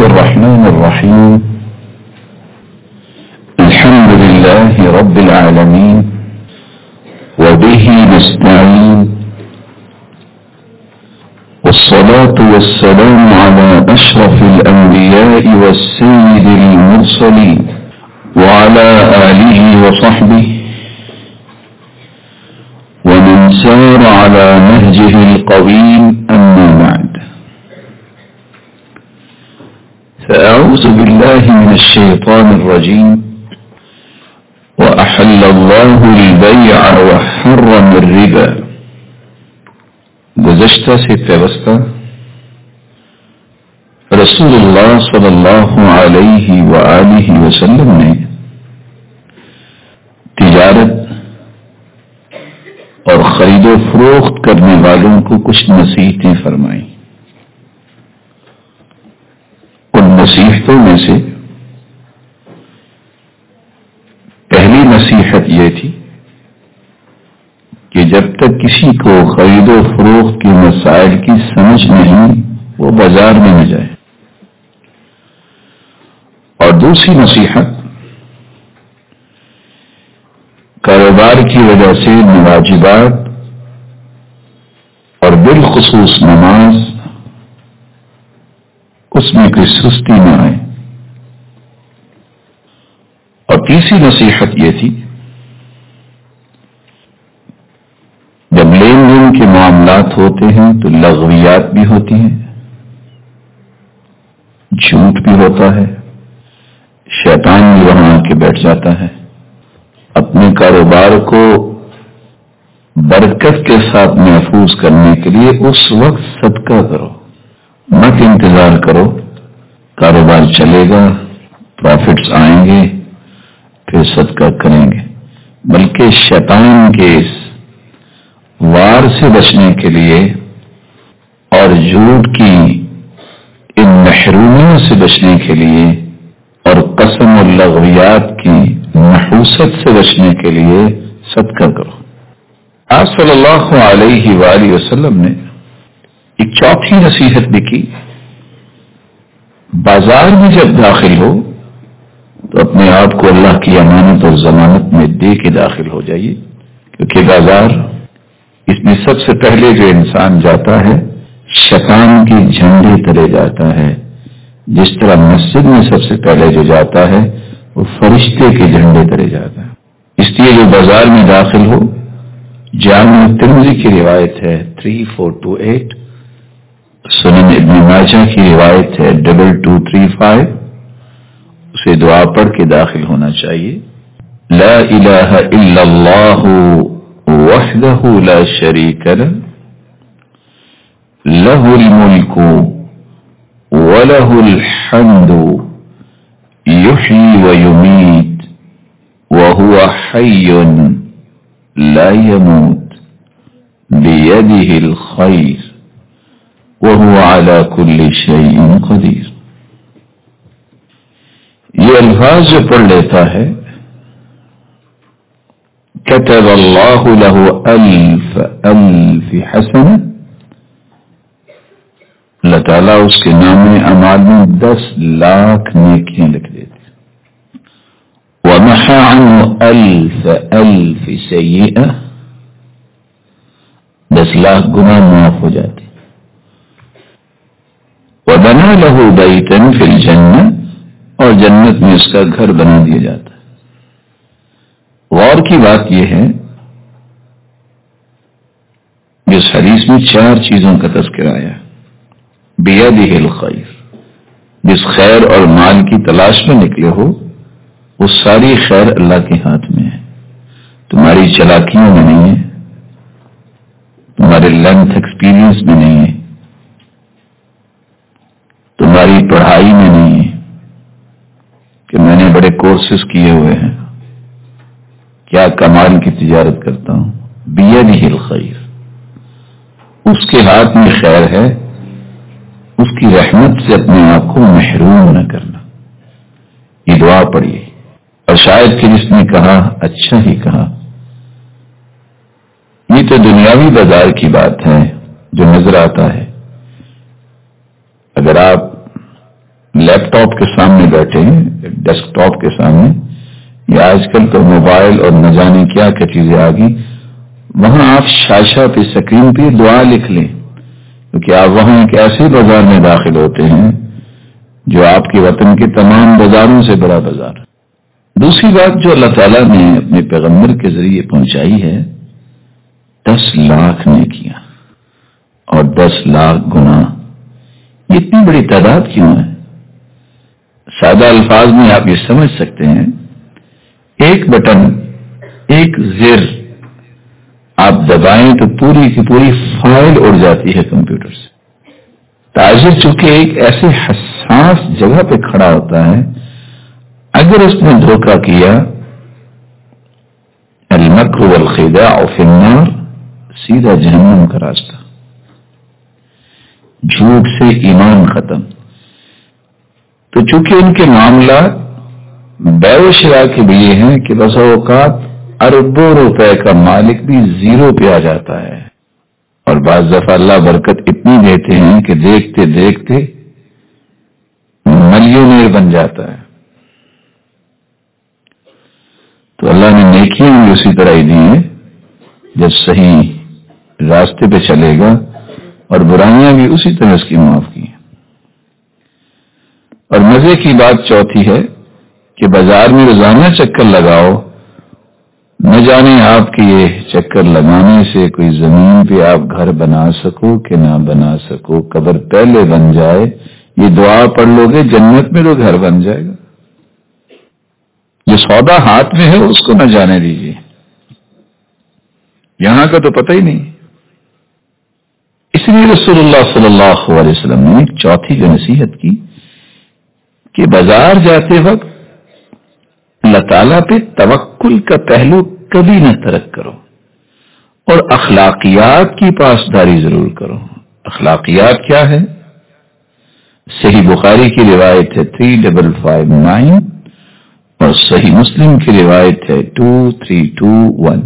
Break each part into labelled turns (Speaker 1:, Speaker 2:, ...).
Speaker 1: الرحمن الرحيم. الحمد لله رب العالمين وبه نستعين، والصلاة والسلام على أشرف الأنبياء والسيد المرسلين وعلى آله وصحبه ومن سار على نهجه القويم. أما بعد، فأعوذ بالله من الشيطان الرجيم. وأحل الله البيع وحرم الربا. گزشتہ سے پیوستہ رسول اللہ صلی اللہ علیہ وآلہ وسلم نے تجارت اور خرید و فروخت کرنے والوں کو کچھ نصیحتیں فرمائیں. ان نصیحتوں میں سے پہلی نصیحت یہ تھی کہ جب تک کسی کو خرید و فروخت کے مسائل کی سمجھ نہیں، وہ بازار میں نہ جائے. اور دوسری نصیحت، کاروبار کی وجہ سے واجبات اور بالخصوص نماز، اس میں کوئی سستی نہ آئے. اور تیسری نصیحت یہ تھی، جب لین دین کے معاملات ہوتے ہیں تو لغویات بھی ہوتی ہیں، جھوٹ بھی ہوتا ہے، شیطان بھی وہاں آ کے بیٹھ جاتا ہے. اپنے کاروبار کو برکت کے ساتھ محفوظ کرنے کے لیے اس وقت صدقہ کرو، مت انتظار کرو کاروبار چلے گا، پروفٹس آئیں گے پھر صدقہ کریں گے. بلکہ شیطان کے اس وار سے بچنے کے لیے اور جھوٹ کی ان محرومیوں سے بچنے کے لیے اور قسم اور لغویات کی نحوست سے بچنے کے لیے صدقہ کرو. آپ صلی اللہ علیہ وآلہ وسلم نے ایک چوتھی نصیحت بھی کی، بازار میں جب داخل ہو تو اپنے آپ کو اللہ کی امانت اور ضمانت میں دے کے داخل ہو جائیے. کیونکہ بازار، اس میں سب سے پہلے جو انسان جاتا ہے شیطان کے جھنڈے تلے جاتا ہے. جس طرح مسجد میں سب سے پہلے جو جاتا ہے وہ فرشتے کے جھنڈے تلے جاتا ہے. اس لیے جو بازار میں داخل ہو، جامع ترمذی کی روایت ہے 3428، سنن ابن ماجہ کی روایت ہے 2235، اسے دعا پڑھ کے داخل ہونا چاہیے. لا الہ الا اللہ وحدہ لا شریک لہ، لہ الملک وَلَهُ الْحَمْدُ يُحْيِي وَيُمِيتُ وَهُوَ حَيٌّ لَا يَمُوتُ بِيَدِهِ الْخَيْرُ وَهُوَ عَلَى كُلِّ شَيْءٍ قَدِيرٌ. یہ الفاظ جو پڑھ لیتا ہے، كَتَبَ اللَّهُ لَهُ أَلْفَ حَسَنَةٍ، اللہ تعالیٰ اس کے نام اعمال میں 10 لاکھ نیکیاں لکھ دیتے. وَمَحَى عَنْهُ أَلْفَ سَيِّئَةٍ، 10 لاکھ گناہ معاف ہو جاتے. وَبَنَى لَهُ بَيْتًا فِي الْجَنَّةِ، اور جنت میں اس کا گھر بنا دیا جاتا ہے. غور کی بات یہ ہے، اس حدیث میں 4 چیزوں کا تذکرہ آیا. بیدہ الخیر، جس خیر اور مال کی تلاش میں نکلے ہو وہ ساری خیر اللہ کے ہاتھ میں ہے. تمہاری چلاکیوں میں نہیں ہے، تمہارے لینتھ ایکسپیرینس میں نہیں ہے، تمہاری پڑھائی میں نہیں ہے کہ میں نے بڑے کورسز کیے ہوئے ہیں، کیا کمال کی تجارت کرتا ہوں. بیدہ الخیر، اس کے ہاتھ میں خیر ہے، اس کی رحمت سے اپنے آپ کو محروم نہ کرنا. یہ دعا پڑھیے. اور شاید کہ جس نے کہا اچھا ہی کہا. یہ تو دنیاوی بازار کی بات ہے جو نظر آتا ہے. اگر آپ لیپ ٹاپ کے سامنے بیٹھے ہیں، ڈیسک ٹاپ کے سامنے، یا آج کل تو موبائل اور نہ جانے کیا کیا چیزیں آ گئی، وہاں آپ شاشہ پہ سکرین پہ دعا لکھ لیں، کیونکہ آپ وہاں ایک ایسے بازار میں داخل ہوتے ہیں جو آپ کے وطن کے تمام بازاروں سے بڑا بازار۔ دوسری بات جو اللہ تعالیٰ نے اپنے پیغمبر کے ذریعے پہنچائی ہے، 10 لاکھ نیکیاں اور 10 لاکھ گناہ، یہ اتنی بڑی تعداد کیوں ہے؟ سادہ الفاظ میں آپ یہ سمجھ سکتے ہیں، ایک بٹن، ایک زر آپ دبائیں تو پوری کی پوری فائل اڑ جاتی ہے کمپیوٹر سے۔ تاجر چونکہ ایک ایسے حساس جگہ پہ کھڑا ہوتا ہے، اگر اس نے دھوکہ کیا، المکر والخداع فی النار، سیدھا جہنم کا راستہ، جھوٹ سے ایمان ختم۔ تو چونکہ ان کے معاملات بیع و شراء کے بھی یہ ہیں کہ بسا اوقات اربوں روپے کا مالک بھی زیرو پہ آ جاتا ہے، اور بعض دفعہ اللہ برکت اتنی دیتے ہیں کہ دیکھتے دیکھتے ملینئر بن جاتا ہے۔ تو اللہ نے نیکیاں بھی اسی طرح ہی دی ہیں جب صحیح راستے پہ چلے گا، اور برائیاں بھی اسی طرح اس کی معاف کی ہیں۔ اور مزے کی بات چوتھی ہے کہ بازار میں روزانہ چکر لگاؤ، نہ جانے آپ کے یہ چکر لگانے سے کوئی زمین پہ آپ گھر بنا سکو کہ نہ بنا سکو، قبر پہلے بن جائے، یہ دعا پڑھ لو گے جنت میں تو گھر بن جائے گا۔ جو سودا ہاتھ میں ہے اس کو نہ جانے دیجیے، یہاں کا تو پتہ ہی نہیں۔ اس لیے رسول اللہ صلی اللہ علیہ وسلم نے ایک چوتھی جو نصیحت کی کہ بازار جاتے وقت اللہ تعالیٰ پہ توکل کا پہلو کبھی نہ ترک کرو، اور اخلاقیات کی پاسداری ضرور کرو۔ اخلاقیات کیا ہے؟ صحیح بخاری کی روایت ہے 3559 اور صحیح مسلم کی روایت ہے 2321۔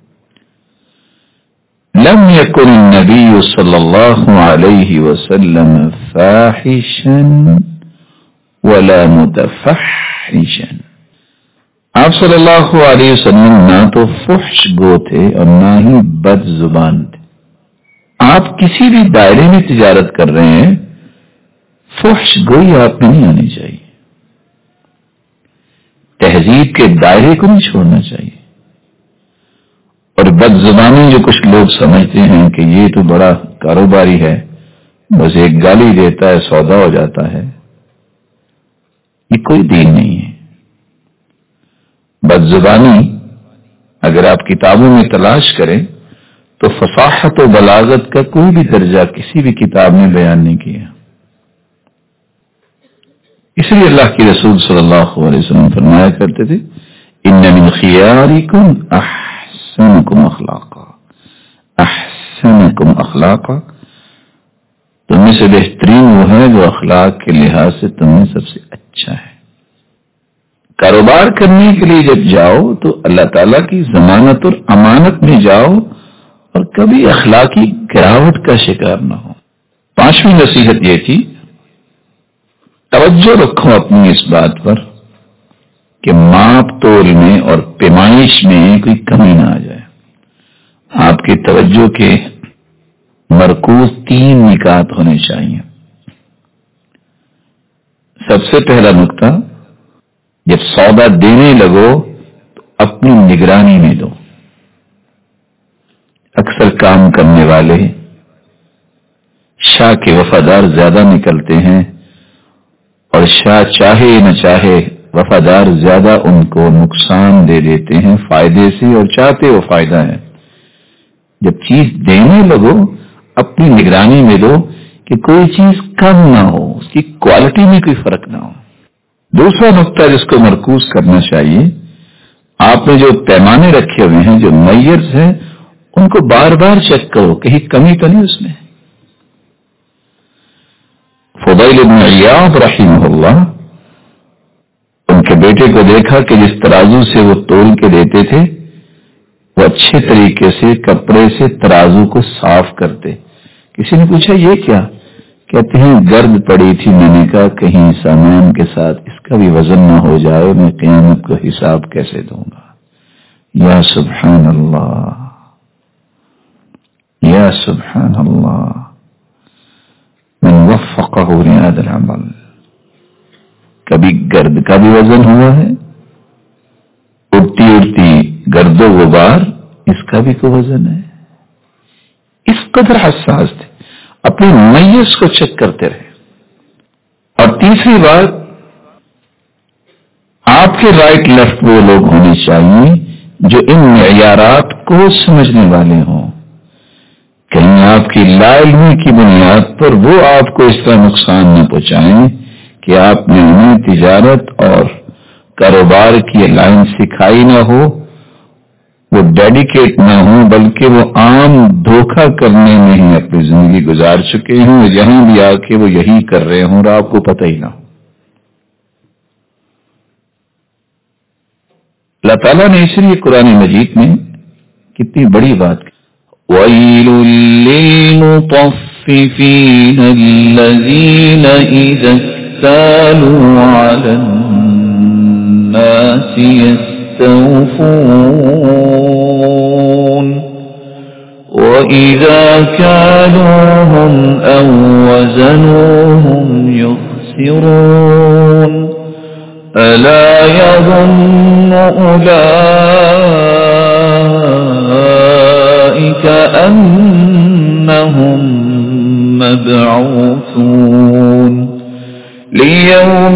Speaker 1: لم يكن النبي صلى الله عليه وسلم فاحشا ولا متفحشا، آپ صلی اللہ علیہ وسلم نہ تو فحش گو تھے اور نہ ہی بد زبان تھے۔ آپ کسی بھی دائرے میں تجارت کر رہے ہیں، فحش گوئی آپ میں نہیں آنی چاہیے، تہذیب کے دائرے کو نہیں چھوڑنا چاہیے۔ اور بد زبانی جو کچھ لوگ سمجھتے ہیں کہ یہ تو بڑا کاروباری ہے، بس ایک گالی دیتا ہے سودا ہو جاتا ہے، یہ کوئی دین نہیں ہے۔ بد زبانی اگر آپ کتابوں میں تلاش کریں تو فصاحت و بلاغت کا کوئی بھی درجہ کسی بھی کتاب میں بیان نہیں کیا۔ اس لیے اللہ کے رسول صلی اللہ علیہ وسلم فرمایا کرتے تھے، ان من خیارکم احسنکم اخلاقا، احسنکم اخلاقا، تم میں سے بہترین وہ ہے جو اخلاق کے لحاظ سے تم میں سب سے اچھا ہے۔ کاروبار کرنے کے لیے جب جاؤ تو اللہ تعالیٰ کی ضمانت اور امانت میں جاؤ، اور کبھی اخلاقی گراوٹ کا شکار نہ ہو۔ 5ویں نصیحت یہ تھی، توجہ رکھو اپنی اس بات پر کہ ماپ تول میں اور پیمائش میں کوئی کمی نہ آ جائے۔ آپ کی توجہ کے مرکوز 3 نکات ہونے چاہیے۔ سب سے پہلا نقطہ، جب سودا دینے لگو تو اپنی نگرانی میں دو۔ اکثر کام کرنے والے شاہ کے وفادار زیادہ نکلتے ہیں، اور شاہ چاہے نہ چاہے وفادار زیادہ ان کو نقصان دے دیتے ہیں فائدے سے، اور چاہتے وہ فائدہ ہے۔ جب چیز دینے لگو اپنی نگرانی میں دو کہ کوئی چیز کم نہ ہو، اس کی کوالٹی میں کوئی فرق نہ ہو۔ دوسرا نقطہ جس کو مرکوز کرنا چاہیے، آپ نے جو پیمانے رکھے ہوئے ہیں، جو میئرز ہیں، ان کو بار بار چیک کرو، کہیں کمی تو نہیں اس میں۔ فضیل بن عیاض رحمہ اللہ، ان کے بیٹے کو دیکھا کہ جس ترازو سے وہ تول کے دیتے تھے، وہ اچھے طریقے سے کپڑے سے ترازو کو صاف کرتے۔ کسی نے پوچھا یہ کیا؟ کہتے ہیں گرد پڑی تھی، میں نے کہا کہیں سامان کے ساتھ اس کا بھی وزن نہ ہو جائے، میں قیامت کو حساب کیسے دوں گا؟ یا سبحان اللہ، یا سبحان اللہ، من وفقہ لہذا العمل۔ کبھی گرد کا بھی وزن ہوا ہے، اڑتی اڑتی گرد و غبار، اس کا بھی کوئی وزن ہے؟ اس قدر حساس تھے، اپنی میت کو چیک کرتے رہے۔ اور تیسری بات، آپ کے رائٹ لیفٹ وہ لوگ ہونے چاہیے جو ان معیارات کو سمجھنے والے ہوں۔ کہیں آپ کی لا علمی کی بنیاد پر وہ آپ کو اس طرح نقصان نہ پہنچائیں کہ آپ نے انہیں تجارت اور کاروبار کی لائن سکھائی نہ ہو، وہ ڈیڈیکیٹ نہ ہوں، بلکہ وہ عام دھوکہ کرنے میں ہی اپنی زندگی گزار چکے ہوں، یہاں بھی آ کے وہ یہی کر رہے ہوں اور آپ کو پتہ ہی نہ ہو۔ اللہ تعالیٰ نے اس لیے قرآن مجید میں کتنی بڑی بات کی، وَيْلٌ لِّلْمُطَفِّفِينَ الَّذِينَ إِذَا اكْتَالُوا عَلَى النَّاسِ يَسْتَوْفُونَ وَإِذَا كَالُوهُمْ أَو وَّزَنُوهُمْ يُخْسِرُونَ أَلَا يَظُنُّ أُولَئِكَ أَنَّهُمْ مَبْعُوثُونَ لِيَوْمٍ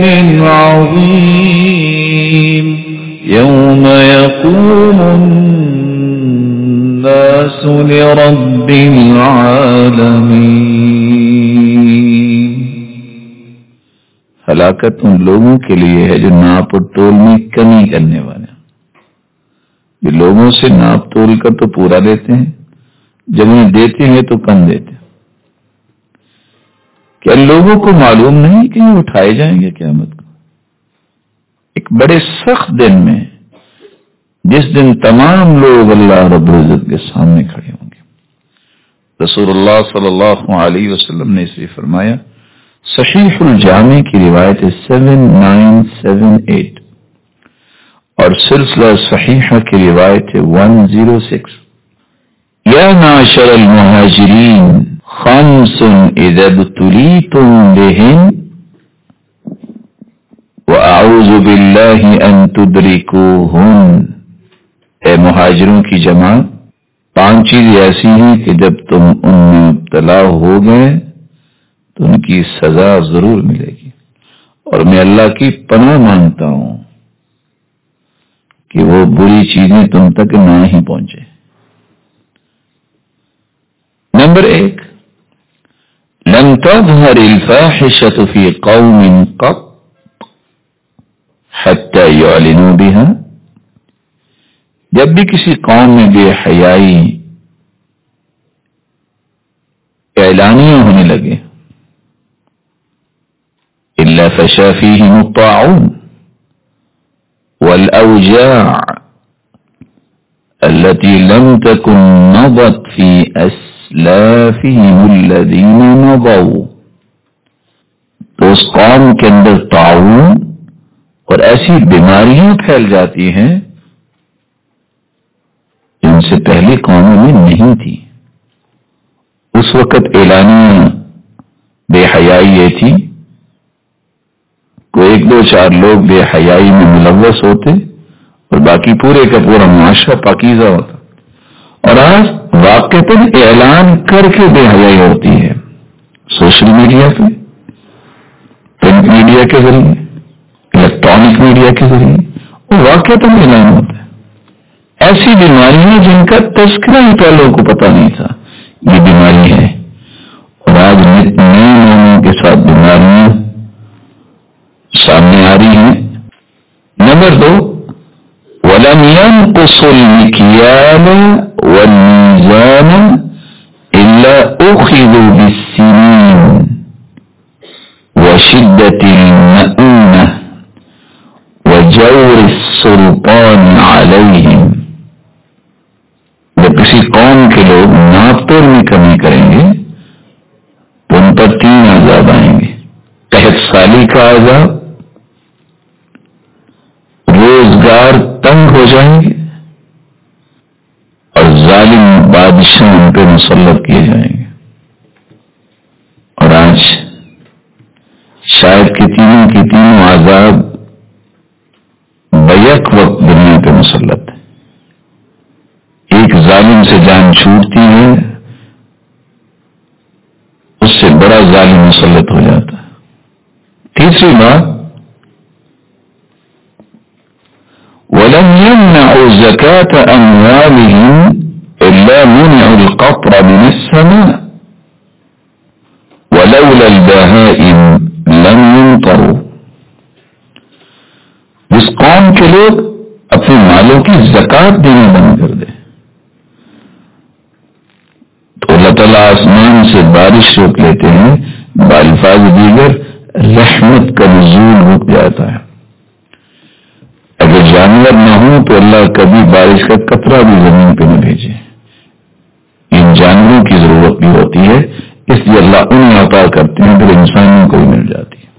Speaker 1: عَظِيمٍ يَوْمَ يَقُومُ النَّاسُ لِرَبِّ الْعَالَمِينَ۔ ہلاکت ان لوگوں کے لیے ہے جو ناپ اور تول میں کمی کرنے والے ہیں، جو لوگوں سے ناپ تول کر تو پورا دیتے ہیں، جب انہیں دیتے ہیں تو کم دیتے ہیں۔ کیا لوگوں کو معلوم نہیں کہ یہ اٹھائے جائیں گے قیامت کو ایک بڑے سخت دن میں، جس دن تمام لوگ اللہ رب العزت کے سامنے کھڑے ہوں گے؟ رسول اللہ صلی اللہ علیہ وسلم نے اسے فرمایا، صحیح الجامع کی روایت 7978 اور سلسلہ صحیحہ کی روایت 106، یا معشر المہاجرین خمس اذا ابتلیتم بہن واعوذ باللہ ان تدرکوہن، اے مہاجروں کی جماعت، 5 چیزیں ایسی ہیں کہ جب تم ان میں مبتلا ہو گئے تو ان کی سزا ضرور ملے گی، اور میں اللہ کی پناہ مانگتا ہوں کہ وہ بری چیزیں تم تک نہ ہی پہنچے۔ نمبر 1، لن تظهر الفاحشة في قوم قط حتى يعلنوا بها، جب بھی کسی قوم میں بے حیائی اعلانیہ ہونے لگے، إلا فشا فيهم الطاعون والأوجاع التي لم تكن مضت في أسلافهم الذين مضوا، تو اس قوم کے اندر طاعون اور ایسی بیماریاں پھیل جاتی ہیں جن سے پہلے قوموں میں نہیں تھی۔ اس وقت اعلانیہ بے حیائی یہ تھی، کوئی 1-2-4 لوگ بے حیائی میں ملوث ہوتے اور باقی پورے کا پورا معاشرہ پاکیزہ ہوتا، اور آج واقعتاً اعلان کر کے بے حیائی ہوتی ہے، سوشل میڈیا پہ، پرنٹ میڈیا کے ذریعے، الیکٹرانک میڈیا کے ذریعے، اور واقعتاً اعلان ہوتا ہے۔ ایسی بیماریاں جن کا تذکرہ ہی پہلوں کو پتہ نہیں تھا یہ بیماری ہے، اور آج نئے ناموں کے ساتھ بیماریاں سامنے آ رہی ہیں۔ نمبر 2، وَلَمْ يَنْقُصُوا الْمِكْيَالَ وَالْمِيزَانَ إِلَّا أُخِذُوا بِالسِّنِينِ وَشِدَّةِ الْمَؤُونَةِ وَجَوْرِ السُّلْطَانِ عَلَيْهِمْ، جب کسی قوم کے لوگ ناپ تول میں کمی کریں گے تو ان پر 3 عذاب سالی کا عذاب، روزگار تنگ ہو جائیں گے اور ظالم بادشاہ ان پہ مسلط کیے جائیں گے. اور آج شاید کہ تینوں کی تینوں عذاب بیک وقت دنیا پہ مسلط ہے. ایک ظالم سے جان چھوٹتی ہے، اس سے بڑا ظالم مسلط ہو جاتا ہے. تیسری بات، وَلَمْ يَمْنَعُوا زَكَاةَ أَمْوَالِهِمْ إِلَّا مُنِعُوا الْقَطْرَ مِنَ السَّمَاءِ وَلَوْلَا الْبَهَائِمُ لَمْ يُمْطَرُوا. جس قوم کے لوگ اپنے مالوں کی زکوٰۃ دینا بند کر دیں تو اللہ تعالیٰ آسمان سے بارش روک لیتے ہیں، بالفاظ دیگر رحمت کا نزول رک جاتا ہے. اگر جانور نہ ہوں تو اللہ کبھی بارش کا قطرہ بھی زمین پہ نہ بھیجے. ان جانوروں کی ضرورت بھی ہوتی ہے، اس لیے اللہ انہیں عطا کرتے ہیں پھر انسانوں کو بھی مل جاتی ہے.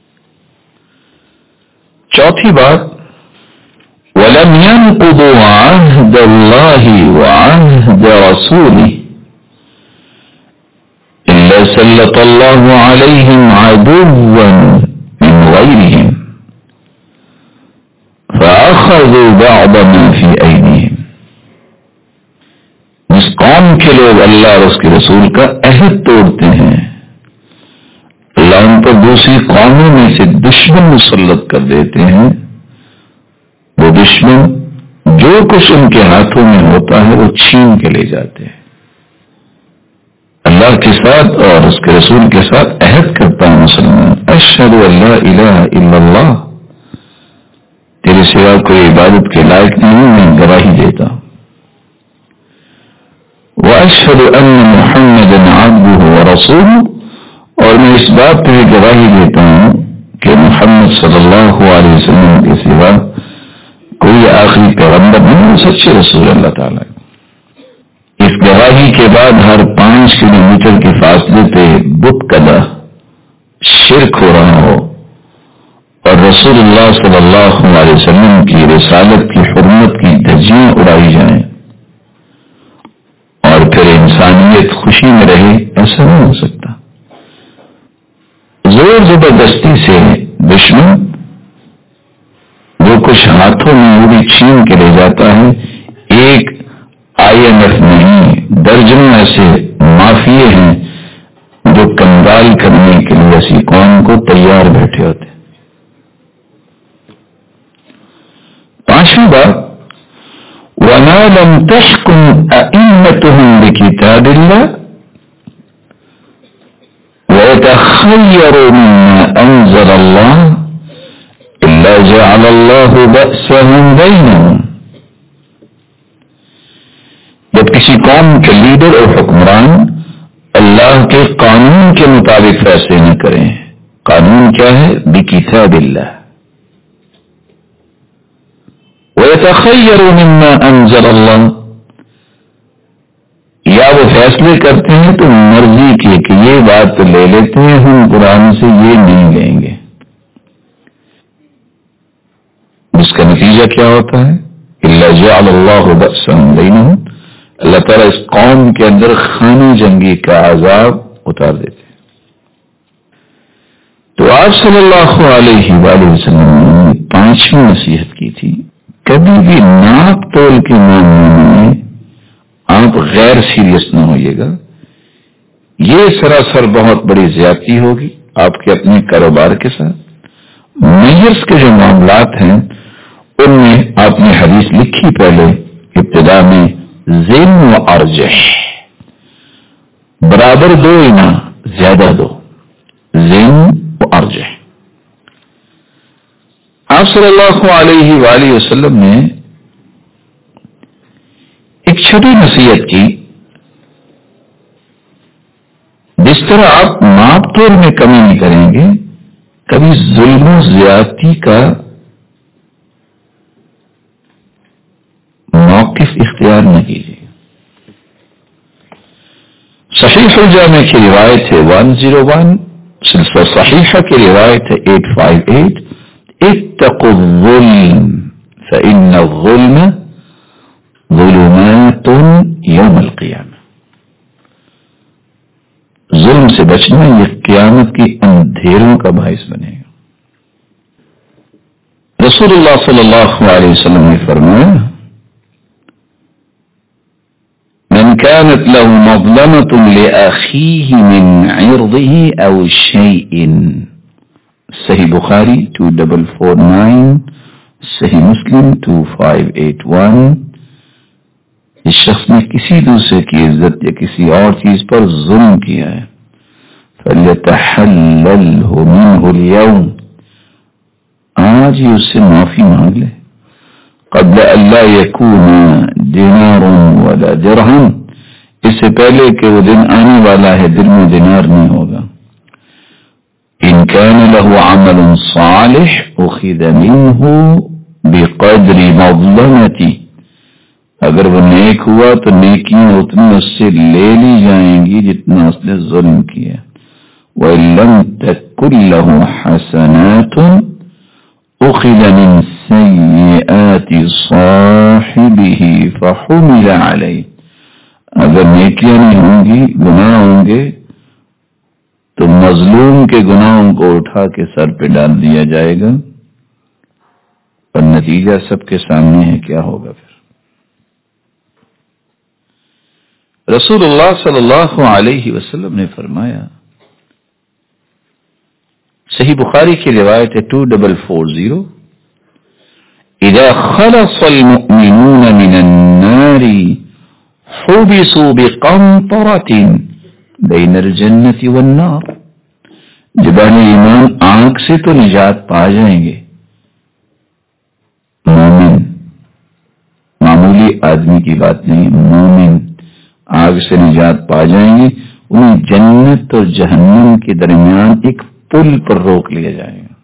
Speaker 1: چوتھی بات، وَلَمْ يَنقُضُوا عَهْدَ اللَّهِ وَعَهْدَ رَسُولِهِ إِلَّا سَلَّطَ اللَّهُ عَلَيْهِمْ عَدُوًّا مِنْ غَيْرِهِمْ فَأَخَذُوا بَعْضَ مَا فِي أَيْدِيهِمْ. جس قوم کے لوگ اللہ اور اس کے رسول کا عہد توڑتے ہیں، اللہ ان پر دوسری قوموں میں سے دشمن مسلط کر دیتے ہیں. وہ دشمن جو کچھ ان کے ہاتھوں میں ہوتا ہے وہ چھین کے لے جاتے ہیں. اللہ کے ساتھ اور اس کے رسول کے ساتھ عہد کرتا ہے مسلمان، اشہد ان لا الہ الا اللہ، تیرے سوا کوئی عبادت کے لائق نہیں، میں گواہی دیتا ہوں. واشہد ان محمدا عبدہ ورسولہ، اور میں اس بات پہ گواہی دیتا ہوں کہ محمد صلی اللہ علیہ وسلم کے سوا کوئی آخری پیغمبر نہیں، سچے رسول اللہ تعالیٰ. اس گواہی کے بعد ہر 5 کلومیٹر کے فاصلے پہ بت کدا شرک ہو رہا ہو اور رسول اللہ صلی اللہ علیہ وسلم کی رسالت کی حرمت کی دھجیاں اڑائی جائیں اور پھر انسانیت خوشی میں رہے، ایسا نہیں ہو سکتا. زور زبردستی سے دشمن جو کچھ ہاتھوں میں وہ بھی چھین کے لے جاتا ہے. ایک IMF نہیں، درجنوں ایسے مافیے ہیں جو کنگال کرنے کے لیے ایسی قوم کو تیار بیٹھے ہوتے. 5ویں بات، وَمَا لَمْ تَحْكُمْ أَئِمَّتُهُمْ بِكِتَابِ اللَّهِ وَيَتَخَيَّرُوا مِمَّا أَنزَلَ اللَّهُ إِلَّا جَعَلَ اللَّهُ بَأْسَهُمْ بَيْنَهُمْ. جب کسی قوم کے لیڈر اور حکمران اللہ کے قانون کے مطابق فیصلے نہ کریں، قانون کیا ہے؟ بِكِتَابِ اللَّهِ وَيَتَخَيَّرُوا مِمَّا أَنزَلَ اللَّهُ، یا وہ فیصلے کرتے ہیں تو مرضی کی کہ یہ بات لے لیتے ہیں ہم قرآن سے، یہ نہیں لیں گے. اس کا نتیجہ کیا ہوتا ہے؟ إِلَّا جَعَلَ اللَّهُ بَأْسَهُمْ بَيْنَهُمْ، اللہ تعالیٰ اس قوم کے اندر خانہ جنگی کا عذاب اتار دیتے ہیں. تو آپ صلی اللہ علیہ وآلہ وسلم نے 5ویں نصیحت کی تھی، کبھی بھی ناپ تول کے معاملے میں آپ غیر سیریس نہ ہوئیے گا. یہ سراسر بہت بڑی زیادتی ہوگی آپ کے اپنے کاروبار کے ساتھ. میئرس کے جو معاملات ہیں ان میں آپ نے حدیث لکھی پہلے ابتدا میں، زین و ارجح، برابر دو نہ زیادہ دو، زین و ارجح. آپ صلی اللہ علیہ وآلہ وسلم نے ایک چھوٹی نصیحت کی، جس طرح آپ ناپ تول میں کمی نہیں کریں گے، کبھی ظلم و زیادتی کا موقف اختیار نہ کیجیے. صحیح الجامع کی روایت ہے 101 سلسلہ صحیحہ کی روایت ہے 858 اتقوا الظلم فإن الظلم ظلمات یوم القیامہ. ظلم سے بچنا یہ قیامت کی اندھیروں کا باعث بنے گا. رسول اللہ صلی اللہ علیہ وسلم نے فرمایا من كانت له مظلمة لأخيه من عرضه أو شيء. صحیح بخاری 2449، صحیح مسلم 2581. اس شخص نے کسی دوسرے کی عزت یا کسی اور چیز پر ظلم کیا ہے فَلْيَتَحَلَّلْهُ مِنْهُ الْيَوْمِ، آج ہی اس سے معافی مانگ لے. قبل أَلَّا يَكُونَ دِنَارٌ وَلَا دِرْهَمٌ، اس سے پہلے کہ وہ دن آنے والا ہے دن میں دینار نہیں ہوگا. إِنْ كَانَ لَهُ عَمَلٌ صَالِحٌ أُخِذَ مِنْهُ بِقَدْرِ مَظْلَمَتِهِ، اگر وہ نیک ہوا تو نیکیاں اتنی اس سے لے لی جائیں گی جتنا اس نے ظلم کیا. وَإِن لَّمْ تَكُن لَّهُ حَسَنَاتٌ أُخِذَ مِن سَيِّئَاتِ صَاحِبِهِ فَحُمِلَ عَلَيْهِ، اگر نیکیاں نہیں ہوں گی گناہ ہوں گے تو مظلوم کے گناہوں کو اٹھا کے سر پہ ڈال دیا جائے گا. اور نتیجہ سب کے سامنے ہے، کیا ہوگا پھر. رسول اللہ صلی اللہ علیہ وسلم نے فرمایا، صحیح بخاری کی روایت ہے 2440 اذا خلص المؤمنون من النار حبسوا بقنطرة بین الجنة والنار. جب اہل ایمان آگ سے تو نجات پا جائیں گے، مومن معمولی آدمی کی بات نہیں، مومن آگ سے نجات پا جائیں گے، انہیں جنت اور جہنم کے درمیان ایک پل پر روک لیا جائے گا.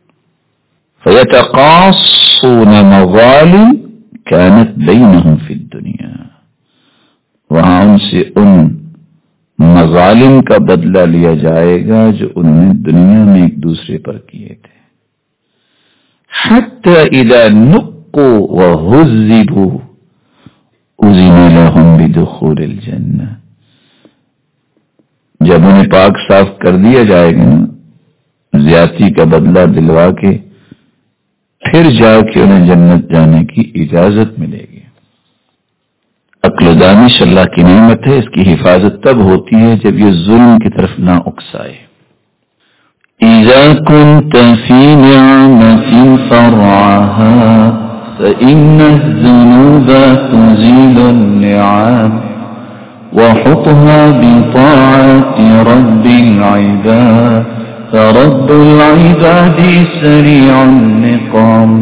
Speaker 1: فَيَتَقَاصُونَ مَظَالِمَ كَانَتْ بَيْنَهُمْ فِي الدُّنْيَا، وہاں ان سے ان مظالم کا بدلہ لیا جائے گا جو انہوں نے دنیا میں ایک دوسرے پر کیے تھے. حَتَّى إِذَا نُقُّوا وَهُذِّبُوا أُذِنَ لَهُمْ بِدُخُولِ الْجَنَّةِ، جب انہیں پاک صاف کر دیا جائے گا زیادتی کا بدلہ دلوا کے، پھر جا کے انہیں جنت جانے کی اجازت ملے گی. عقل و دانش اللہ کی نعمت ہے، اس کی حفاظت تب ہوتی ہے جب یہ ظلم کی طرف نہ اکسائے. اذا كنت في نعمة فرعها فإن الذنوب تزيل النعم وحطها بطاعة رب العباد فرب العباد سريع النقام.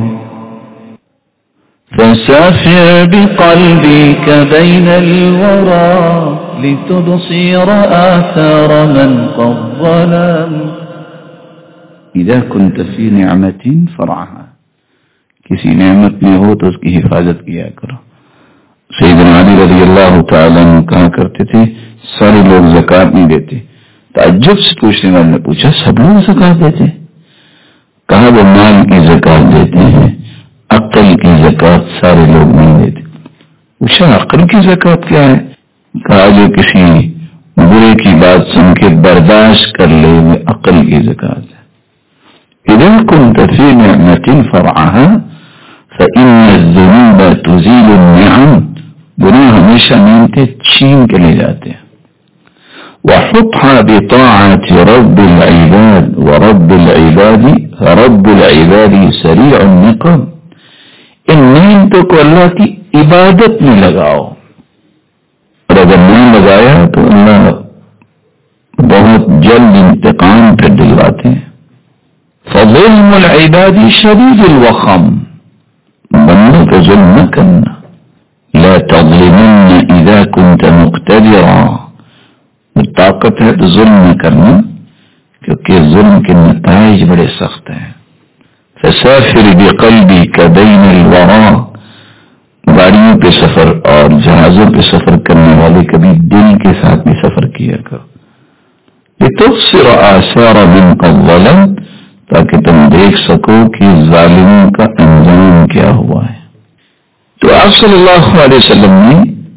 Speaker 1: فسافر بقلبك بين الورى لتبصر آثار من قد ظلم. اذا كنت في نعمة فرعها، کسی نعمت میں ہو تو اس کی حفاظت کیا کرو. سیدنا علی رضی اللہ تعالیٰ عنہ کہا کرتے تھے سارے لوگ زکوٰۃ نہیں دیتے. تعجب سے پوچھنے والے نے پوچھا سب لوگ زکوٰۃ دیتے؟ کہا وہ مال کی زکوٰۃ دیتے ہیں، عقل کی زکوٰۃ سارے لوگ نہیں دیتے. پوچھا عقل کی زکوٰۃ کیا ہے؟ کہا جو کسی برے کی بات سن کے برداشت کر لے وہ عقل کی زکوٰۃ ہے. اذا كنت في نعمة فرعها فإن الذنوب تزيل النعم، گناہ ہمیشہ نعمتیں چھین کے لے جاتے ہیں. وحطها بطاعة رب العباد ورب العباد رب العباد سریع النقم، ان نعمتوں کو اللہ کی عبادت میں لگاؤ، اور اگر نہیں لگایا تو اللہ بہت جلد انتقام پہ دلواتے ہیں. فظلم العباد شدید الوخم، بندوں کو ظلم نہ کرنا. لا تظلمن اذا كنت مقتدرا، طاقت ہے تو ظلم نہ کرنا کیونکہ ظلم کے نتائج بڑے سخت ہیں. فسافر بقلبك بين الورى، گاڑیوں پہ سفر اور جہازوں پہ سفر کرنے والے کبھی دل کے ساتھ بھی سفر کیا کرو. لتبصر آثار من قد ظلم، تاکہ تم دیکھ سکو کہ ظالموں کا انجام کیا ہوا ہے۔ تو آپ صلی اللہ علیہ وسلم نے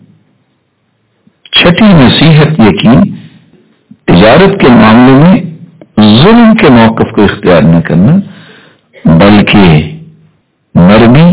Speaker 1: چھٹی نصیحت یہ کی، تجارت کے معاملے میں ظلم کے موقف کو اختیار نہ کرنا، بلکہ نرمی،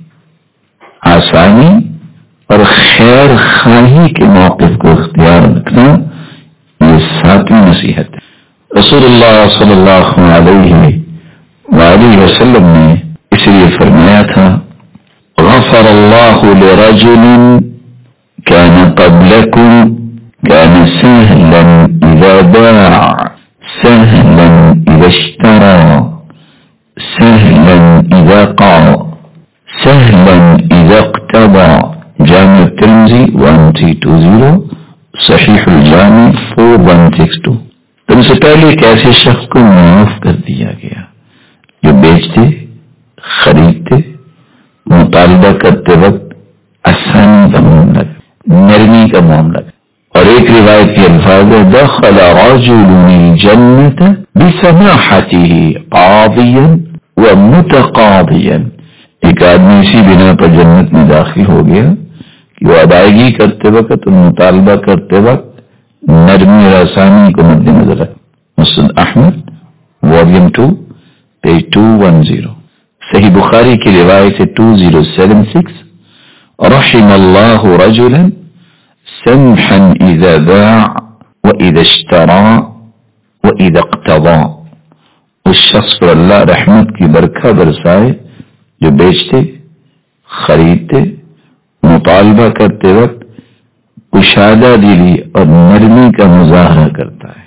Speaker 1: آسانی اور خیر خواہی کے موقف کو اختیار رکھنا، یہ ساتویں نصیحت ہے۔ رسول اللہ صلی اللہ علیہ وآلہ وسلم نے اس لیے فرمایا تھا، غفر اللہ لرجل كان قبلكم كان سهلا إذا باع سهلا إذا اشترى سهلا إذا قال سهلا إذا اقتضى، جامع الترمذی 1320، صحیح الجامع 4162۔ تم سے پہلے ایک ایسے شخص کو معاف کر دیا گیا جو بیچتے، خریدتے، مطالبہ کرتے وقت آسانی کا معاملہ، نرمی کا معاملہ۔ اور ایک روایت کے الفاظ ہے، دخل رجل الجنة بسماحته قاضيا ومتقاضيا، ایک آدمی اسی بنا پر جنت میں داخل ہو گیا کہ وہ ادائیگی کرتے وقت اور مطالبہ کرتے وقت نرمی اور آسانی کو مد نظر رکھ۔ مسند احمد والیوم 2 پیج 210، صحیح بخاری کی روایت ہے 2076، رحم اللہ رجلا سمحا اذا باع واذا اشترى واذا اقتضى، اس شخص پر اللہ رحمت کی برکھا برسائے جو بیچتے، خریدتے، مطالبہ کرتے وقت کشادہ دلی اور نرمی کا مظاہرہ کرتا ہے۔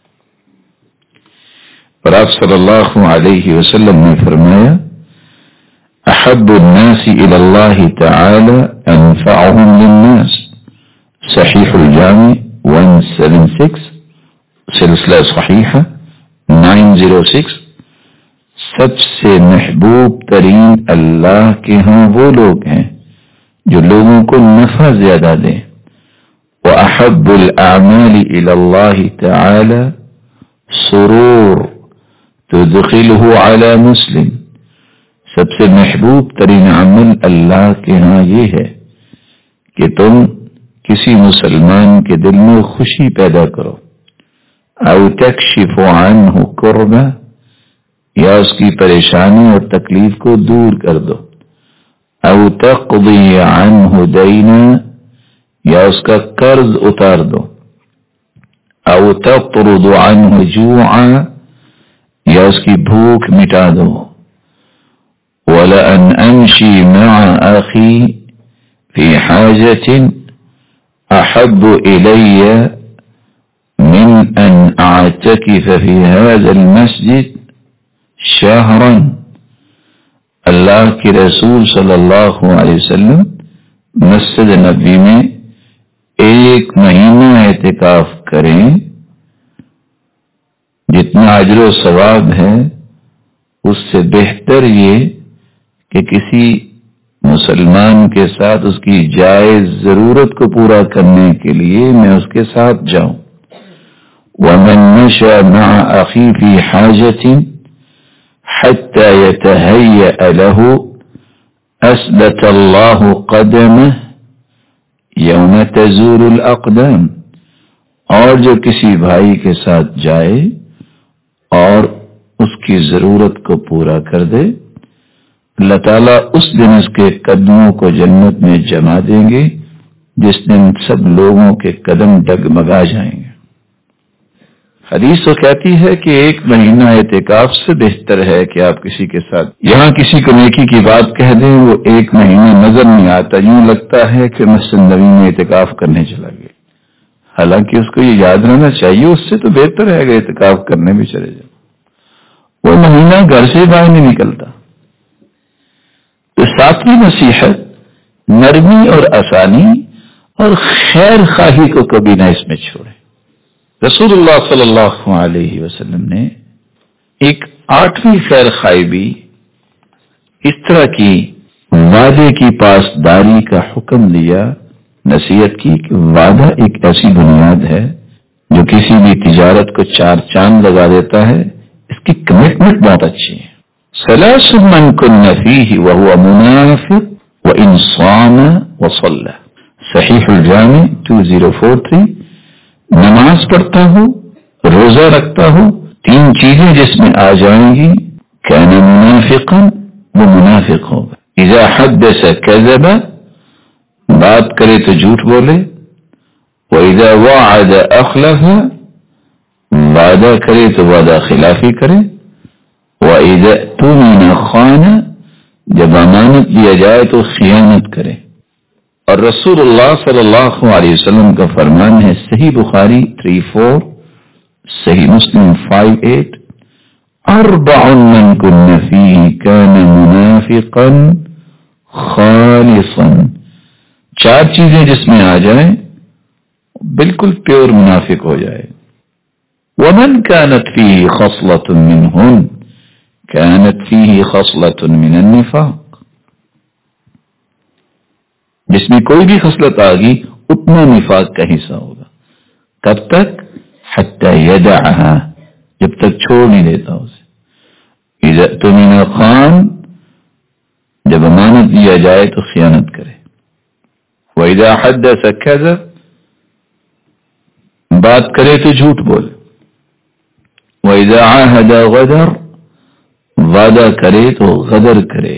Speaker 1: اور آپ صلی اللہ علیہ وسلم نے فرمایا، احب الناس الى اللہ تعالی انفعهم للناس، صحیح الجامع 176، سلسلہ صحیحہ 906، سب سے محبوب ترین اللہ کے ہاں وہ لوگ ہیں جو لوگوں کو نفع زیادہ دیں۔ وَأَحَبُّ الْأَعْمَالِ إِلَى اللَّهِ تَعَالَى سُرُورٌ تُدْخِلُهُ عَلَى مُسْلِمٍ، سب سے محبوب ترین عمل اللہ کے ہاں یہ ہے کہ تم کسی مسلمان کے دل میں خوشی پیدا کرو، او تکشف عنہ کربہ، یا اس کی پریشانی اور تکلیف کو دور کر دو، او تقضی عنہ دینا، یا اس کا قرض اتار دو، او تطرد عنہ جوعا، یا اس کی بھوک مٹا دو۔ وَلَأَنْ أَمْشِي مَعَ أَخِي فِي حَاجَةٍ أَحَبُّ إِلَيَّ مِنْ أَنْ أَعْتَكِفَ فِي هَذَا الْمَسْجِدِ شَهْرًا، اللہ کے رسول صلی اللہ علیہ وسلم مسجد نبوی میں ایک مہینہ اعتکاف کریں، جتنا اجر و ثواب ہے اس سے بہتر یہ کہ کسی مسلمان کے ساتھ اس کی جائز ضرورت کو پورا کرنے کے لیے میں اس کے ساتھ جاؤں۔ وَمَن مَشَى مَعَ أَخِي فِي حَاجَةٍ حَتَّى يَتَهَيَّأَ لَهُ أَثْبَتَ اللَّهُ قَدَمَهُ يَوْمَ تَزُولُ الْأَقْدَامُ، اور جو کسی بھائی کے ساتھ جائے اور اس کی ضرورت کو پورا کر دے، اللہ تعالیٰ اس دن اس کے قدموں کو جنت میں جما دیں گے جس دن سب لوگوں کے قدم ڈگمگا جائیں گے۔ حدیث تو کہتی ہے کہ ایک مہینہ اعتکاف سے بہتر ہے کہ آپ کسی کے ساتھ یہاں کسی کو نیکی کی بات کہہ دیں، وہ ایک مہینہ نظر نہیں آتا، یوں لگتا ہے کہ مسجد نبوی میں اعتکاف کرنے چلا گیا، حالانکہ اس کو یہ یاد رہنا چاہیے اس سے تو بہتر ہے اگر اعتکاف کرنے بھی چلے جائیں۔ وہ مہینہ گھر سے باہر نہیں نکلتا۔ تو ساتویں نصیحت نرمی اور آسانی اور خیر خواہی کو کبھی نہ اس میں چھوڑے۔ رسول اللہ صلی اللہ علیہ وسلم نے ایک آٹھویں خیر خواہی بھی اس طرح کی وعدے کی پاسداری کا حکم دیا، نصیحت کی کہ وعدہ ایک ایسی بنیاد ہے جو کسی بھی تجارت کو 4 چاند لگا دیتا ہے، اس کی کمٹمنٹ بہت اچھی ہے. ثلاث من كن فيه وهو منافق وإن صام وصلى. صحیح الجامع 2043. نماز پڑھتا ہوں، روزہ رکھتا ہوں، 3 چیزیں جس میں آ جائیں گی، كان منافقا، وہ منافق ہوگا. اذا حدث كذب، بات کرے تو جھوٹ بولے. وَإِذَا وَعَدَ أَخْلَفَ، وعدہ کرے تو وعدہ خلافی کرے. وَإِذَا اؤْتُمِنَ خَانَ، جب امانت دیا جائے تو خیانت کرے. اور رسول اللہ صلی اللہ علیہ وسلم کا فرمان ہے، صحیح بخاری 34، صحیح مسلم 58، 4 من كن فيه كان منافقا خالصا. 4 چیزیں جس میں آ جائیں بالکل پیور منافق ہو جائے. ومن كانت فيه خصلة منهن كانت فيه خصلة من النفاق. جس میں کوئی بھی خصلت آ گئی اتنا نفاق کا حصہ ہوگا. کب تک؟ حتى يدعها، جب تک چھوڑ نہیں دیتا اسے. اذا اؤتمن خان، جب امانت دیا جائے تو خیانت کرے. واذا حدث كذب، بات کرے تو جھوٹ بولے. وَإِذَا عَاهَدَ غَدَرَ، وعدہ کرے تو غدر کرے،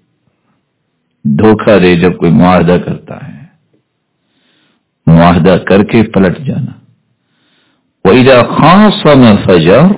Speaker 1: دھوکہ دے. جب کوئی معاہدہ کرتا ہے، معاہدہ کر کے پلٹ جانا. وَإِذَا خَاصَمَ فَجَرَ،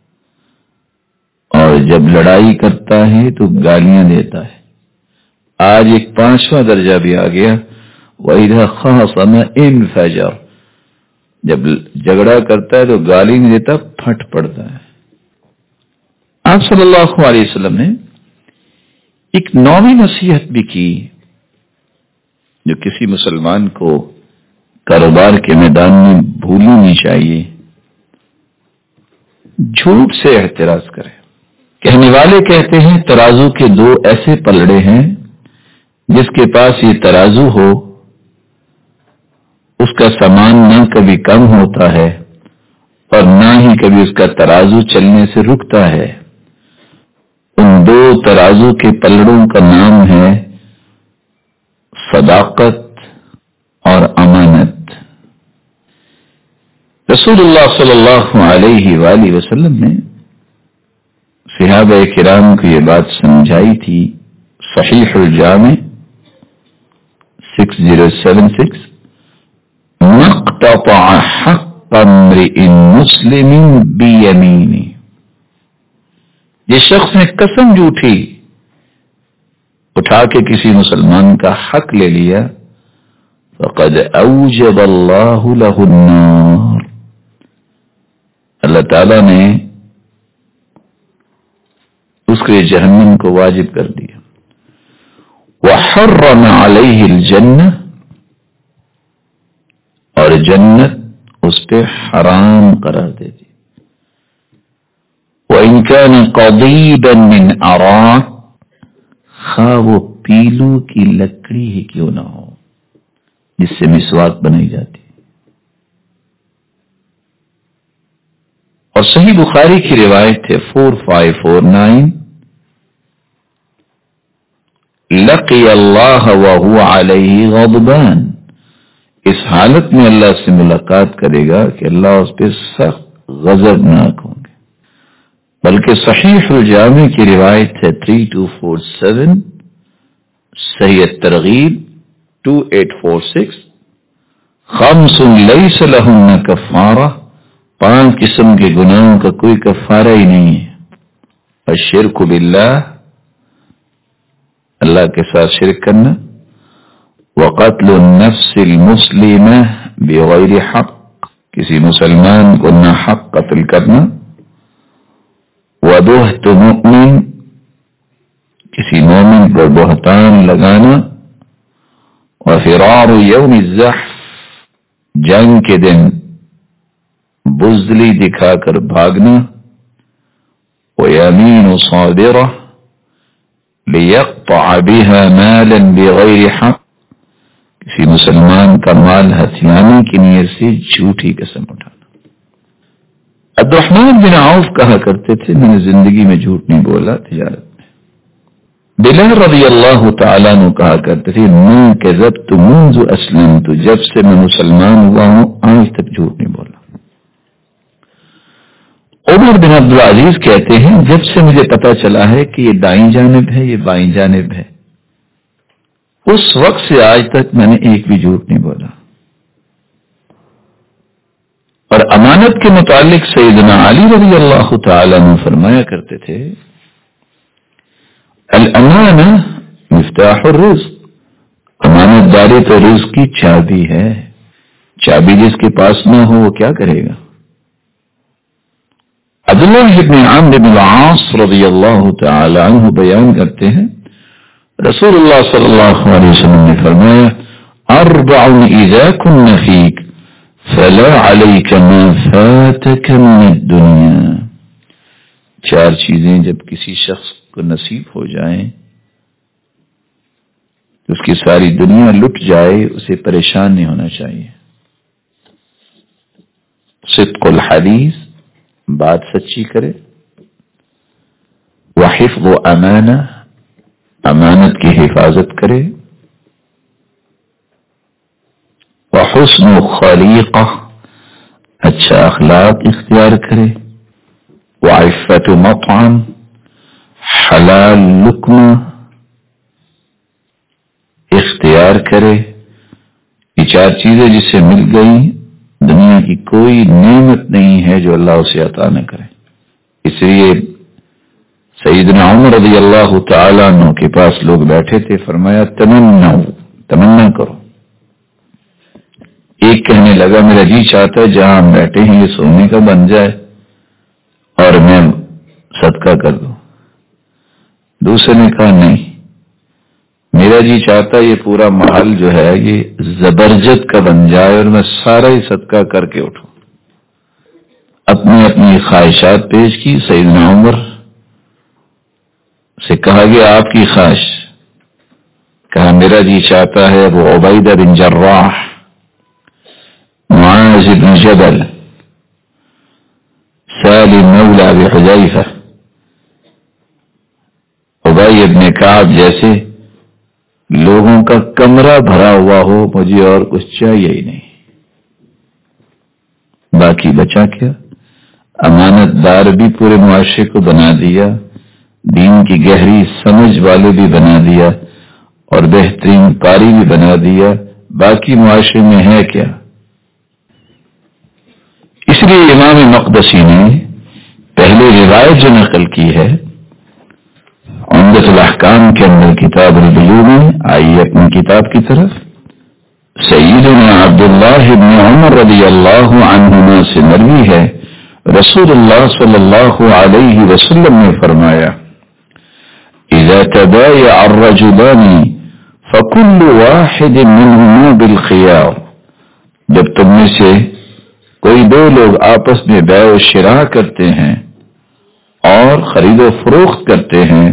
Speaker 1: اور جب لڑائی کرتا ہے تو گالیاں دیتا ہے. آج ایک 5واں درجہ بھی آ گیا، وَإِذَا خَاصَمَ انفجر، جب جھگڑا کرتا ہے تو گالی نہیں دیتا، پھٹ پڑتا ہے. آپ صلی اللہ علیہ وسلم نے ایک 9ویں نصیحت بھی کی جو کسی مسلمان کو کاروبار کے میدان میں بھولنی نہیں چاہیے. جھوٹ سے احتراز کرے. کہنے والے کہتے ہیں ترازو کے 2 ایسے پلڑے ہیں، جس کے پاس یہ ترازو ہو اس کا سامان نہ کبھی کم ہوتا ہے اور نہ ہی کبھی اس کا ترازو چلنے سے رکتا ہے. ان 2 ترازو کے پلڑوں کا نام ہے صداقت اور امانت. رسول اللہ صلی اللہ علیہ وآلہ وسلم نے صحابہ کرام کو یہ بات سمجھائی تھی. صحیح الجامع 6076، مقتطع حق امرئ مسلم بیمینہ. جس شخص نے قسم جھوٹی اٹھا کے کسی مسلمان کا حق لے لیا، فقد اوجب اللہ له النار، اللہ تعالی نے اس کے جہنم کو واجب کر دیا. وحرم علیہ الجنہ، اور جنت اس پہ حرام قرار دے دی. وَإِن كَانَ قَضِيبًا مِّنْ عَرَاقٍ، خواہ وہ پیلو کی لکڑی ہی کیوں نہ ہو جس سے مسواک بنائی جاتی. اور صحیح بخاری کی روایت ہے 4549، لقي الله وهو عليه غضبان، اس حالت میں اللہ سے ملاقات کرے گا کہ اللہ اس پہ سخت غضبناک ہوں گے. بلکہ صحیح الجامع کی روایت ہے 3247، صحیح الترغیب 2846، خمس لیس لہن کفارہ، 5 قسم کے گناہوں کا کوئی کفارہ ہی نہیں ہے. الشرک باللہ، اللہ کے ساتھ شرک کرنا. وقتل النفس المسلمہ بغیر حق، کسی مسلمان کو نہ حق قتل کرنا. وبہت مؤمن، کسی مومن پر بہتان لگانا. وفرار یوم الزحف، جنگ کے دن بزدلی دکھا کر بھاگنا. ویمین صابرہ لیقطع بها مالا بغیر حق، کسی مسلمان کا مال ہتھیانے کی نیت سے جھوٹی قسم اٹھانا. عبدالرحمن بن عوف کہا کرتے تھے میں نے زندگی میں جھوٹ نہیں بولا تجارت میں. بلال رضی اللہ تعالیٰ عنہ کہا کرتے تھے میں کذبت منذ اسلمت، جب سے میں مسلمان ہوا ہوں آج تک جھوٹ نہیں بولا. عمر بن عبدالعزیز کہتے ہیں جب سے مجھے پتا چلا ہے کہ یہ دائیں جانب ہے یہ بائیں جانب ہے، اس وقت سے آج تک میں نے ایک بھی جھوٹ نہیں بولا. اور امانت کے متعلق سیدنا علی رضی اللہ تعالیٰ عنہ فرمایا کرتے تھے الامانہ مفتاح الرزق، امانت داری تو رزق کی چابی ہے. چابی جس کے پاس نہ ہو وہ کیا کرے گا؟ عبداللہ بن عمرو بن العاص رضی اللہ تعالی عنہ بیان کرتے ہیں رسول اللہ صلی اللہ علیہ وسلم نے فرمایا اربع اذا كن فيك فلا عليك ما فاتك من الدنيا، چار چیزیں جب کسی شخص کو نصیب ہو جائیں اس کی ساری دنیا لٹ جائے اسے پریشان نہیں ہونا چاہیے. صدق الحدیث، بات سچی کرے، وحفظ امانہ، امانت کی حفاظت کرے، وحسن خلیقہ، اچھا اخلاق اختیار کرے، وعفت مطعم، حلال لقمہ اختیار کرے. یہ چار چیزیں جس سے مل گئی دنیا کی کوئی نعمت نہیں ہے جو اللہ اسے عطا نہ کرے. اس لیے سیدنا عمر رضی اللہ تعالیٰ عنہ کے پاس لوگ بیٹھے تھے، فرمایا تمنا کرو. ایک کہنے لگا میرا جی چاہتا ہے جہاں ہم بیٹھے ہیں یہ سونے کا بن جائے اور میں صدقہ کر دوں. دوسرے نے کہا نہیں، میرا جی چاہتا ہے یہ پورا محل جو ہے یہ زبرجد کا بن جائے اور میں سارا ہی صدقہ کر کے اٹھوں. اپنی اپنی خواہشات پیش کی. سیدنا عمر سے کہا گیا آپ کی خواہش؟ کہا میرا جی چاہتا ہے ابو عبیدہ بن جراح، معاذ بن جبل، سالم مولا ابی حذیفہ، ابی بن کعب جیسے لوگوں کا کمرہ بھرا ہوا ہو، مجھے اور کچھ چاہیے ہی نہیں. باقی بچا کیا؟ امانت دار بھی پورے معاشرے کو بنا دیا، دین کی گہری سمجھ والے بھی بنا دیا اور بہترین قاری بھی بنا دیا. باقی معاشرے میں ہے کیا؟ اس لیے امام مقدسی نے پہلے روایت جو نقل کی ہے عمدۃ الاحکام کے اندر کتاب البیوع میں، آئیے اپنی کتاب کی طرف. سیدنا عبداللہ بن عمر رضی اللہ عنہما سے مروی ہے رسول اللہ صلی اللہ علیہ وسلم نے فرمایا اذا تبايع الرجلان فكل واحد منهما بالخيار، جب تم میں سے کوئی دو لوگ آپس میں بیع و شراء کرتے ہیں اور خرید و فروخت کرتے ہیں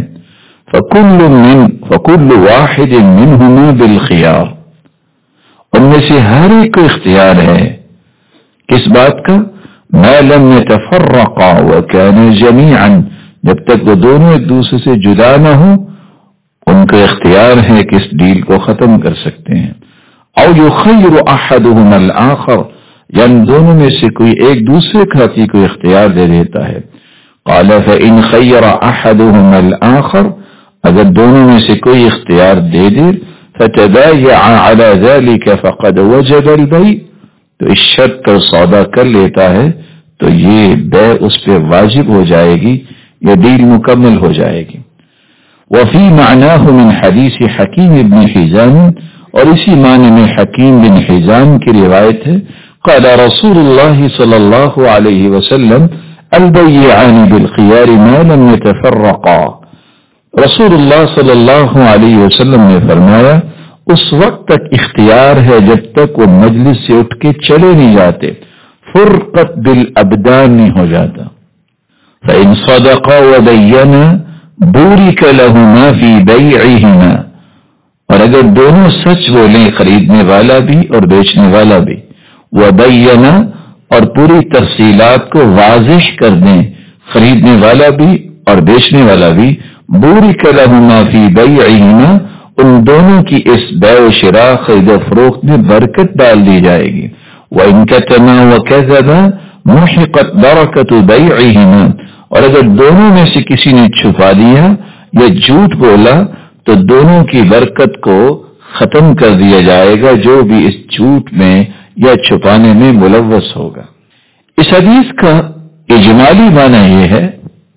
Speaker 1: فكل واحد منهما بالخيار، ان میں سے ہر ایک کو اختیار ہے کس بات کا؟ ما لم يتفرقا وكانا جميعا، جب تک وہ دونوں ایک دوسرے سے جدا نہ ہوں ان کو اختیار ہے کہ اس ڈیل کو ختم کر سکتے ہیں. او يخير احدهما الاخر، یعنی دونوں میں سے کوئی ایک دوسرے کھاتی کو اختیار دے دیتا ہے. قال فإن خير احدهما الاخر، اگر دونوں میں سے کوئی اختیار دے دے فتبايع على ذلك فقد وجب البيع، تو اس شرط پر سودا کر لیتا ہے تو یہ بیع اس پہ واجب ہو جائے گی، یہ ڈیل مکمل ہو جائے گی. وفي معناه من حدیث حکیم بن حزام، اور اسی معنی میں حکیم بن حزام کی روایت ہے قال رسول اللہ صلی اللہ علیہ وسلم البیعان بالخیار ما لم يتفرقا، رسول اللہ صلی اللہ علیہ وسلم نے فرمایا اس وقت تک اختیار ہے جب تک وہ مجلس سے اٹھ کے چلے نہیں جاتے، فرقت بالابدان نہیں ہو جاتا. فإن صدقا وبینا بورک لہما فی بیعہما، اور اگر دونوں سچ بولیں خریدنے والا بھی اور بیچنے والا بھی، وبینا اور پوری تفصیلات کو واضح کر دیں، خریدنے والا بھی اور بیچنے والا بھی، بورک لہما فی بیعہما، ان دونوں کی اس بیع و شراء، خرید و فروخت میں برکت ڈال دی جائے گی۔ وَإِن كَتَمَا وَكَذَبَا مُحِقَتْ بَرَكَةُ بَيْعِهِمَا، اور اگر دونوں میں سے کسی نے چھپا دیا یا جھوٹ بولا تو دونوں کی برکت کو ختم کر دیا جائے گا جو بھی اس جھوٹ میں یا چھپانے میں ملوث ہوگا۔ اس حدیث کا اجمالی معنی یہ ہے،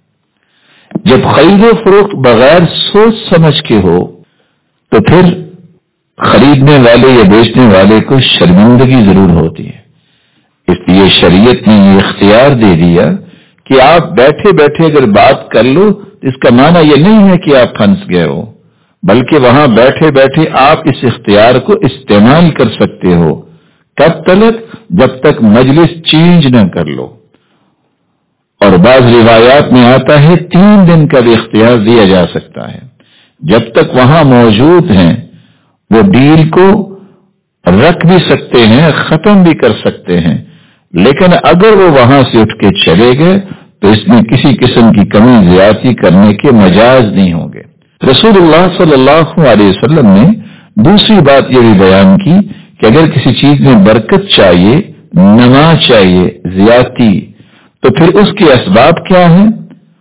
Speaker 1: جب خرید و فروخت بغیر سوچ سمجھ کے ہو تو پھر خریدنے والے یا بیچنے والے کو شرمندگی ضرور ہوتی ہے۔ اس لیے شریعت نے یہ اختیار دے دیا کہ آپ بیٹھے بیٹھے اگر بات کر لو، اس کا معنی یہ نہیں ہے کہ آپ پھنس گئے ہو، بلکہ وہاں بیٹھے بیٹھے آپ اس اختیار کو استعمال کر سکتے ہو۔ کب تلک؟ جب تک مجلس چینج نہ کر لو۔ اور بعض روایات میں آتا ہے 3 دن کا بھی اختیار دیا جا سکتا ہے۔ جب تک وہاں موجود ہیں وہ ڈیل کو رکھ بھی سکتے ہیں، ختم بھی کر سکتے ہیں، لیکن اگر وہ وہاں سے اٹھ کے چلے گئے تو اس میں کسی قسم کی کمی زیادتی کرنے کے مجاز نہیں ہوں گے۔ رسول اللہ صلی اللہ علیہ وسلم نے دوسری بات یہ بھی بیان کی کہ اگر کسی چیز میں برکت چاہیے، نما چاہیے، زیادتی، تو پھر اس کے اسباب کیا ہیں؟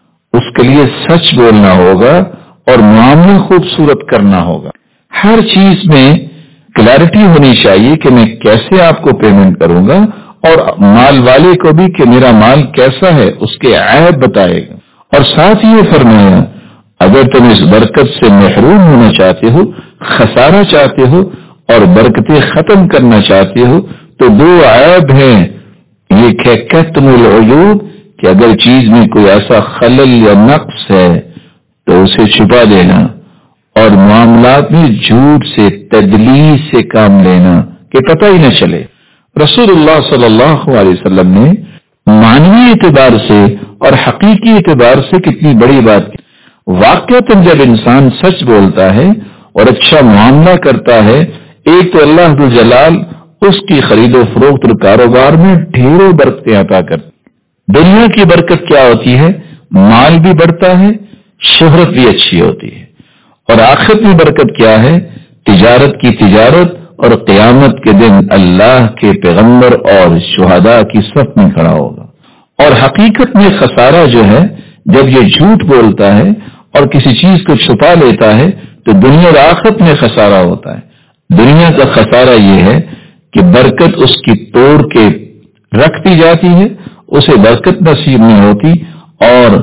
Speaker 1: اس کے لیے سچ بولنا ہوگا اور معاملہ خوبصورت کرنا ہوگا۔ ہر چیز میں کلیئرٹی ہونی چاہیے کہ میں کیسے آپ کو پیمنٹ کروں گا، اور مال والے کو بھی کہ میرا مال کیسا ہے، اس کے عیب بتائے گا۔ اور ساتھ ہی یہ فرمایا، اگر تم اس برکت سے محروم ہونا چاہتے ہو، خسارہ چاہتے ہو اور برکتیں ختم کرنا چاہتے ہو تو 2 عیب ہیں۔ ایک ہے کتم العیوب، کہ اگر چیز میں کوئی ایسا خلل یا نقص ہے تو اسے چھپا دینا، اور معاملات میں جھوٹ سے، تدلیس سے کام لینا کہ پتہ ہی نہ چلے۔ رسول اللہ صلی اللہ علیہ وسلم نے معنوی اعتبار سے اور حقیقی اعتبار سے کتنی بڑی بات کی۔ واقعتاً جب انسان سچ بولتا ہے اور اچھا معاملہ کرتا ہے، ایک تو اللہ ذو جلال اس کی خرید و فروخت اور کاروبار میں ڈھیروں برکتیں عطا کرتا۔ دنیا کی برکت کیا ہوتی ہے؟ مال بھی بڑھتا ہے، شہرت بھی اچھی ہوتی ہے۔ اور آخرت میں برکت کیا ہے؟ تجارت کی تجارت، اور قیامت کے دن اللہ کے پیغمبر اور شہداء کی صف میں کھڑا ہوگا۔ اور حقیقت میں خسارہ جو ہے، جب یہ جھوٹ بولتا ہے اور کسی چیز کو چھپا لیتا ہے تو دنیا اور آخرت میں خسارہ ہوتا ہے۔ دنیا کا خسارہ یہ ہے کہ برکت اس کی توڑ کے رکھ دی جاتی ہے، اسے برکت نصیب نہیں ہوتی، اور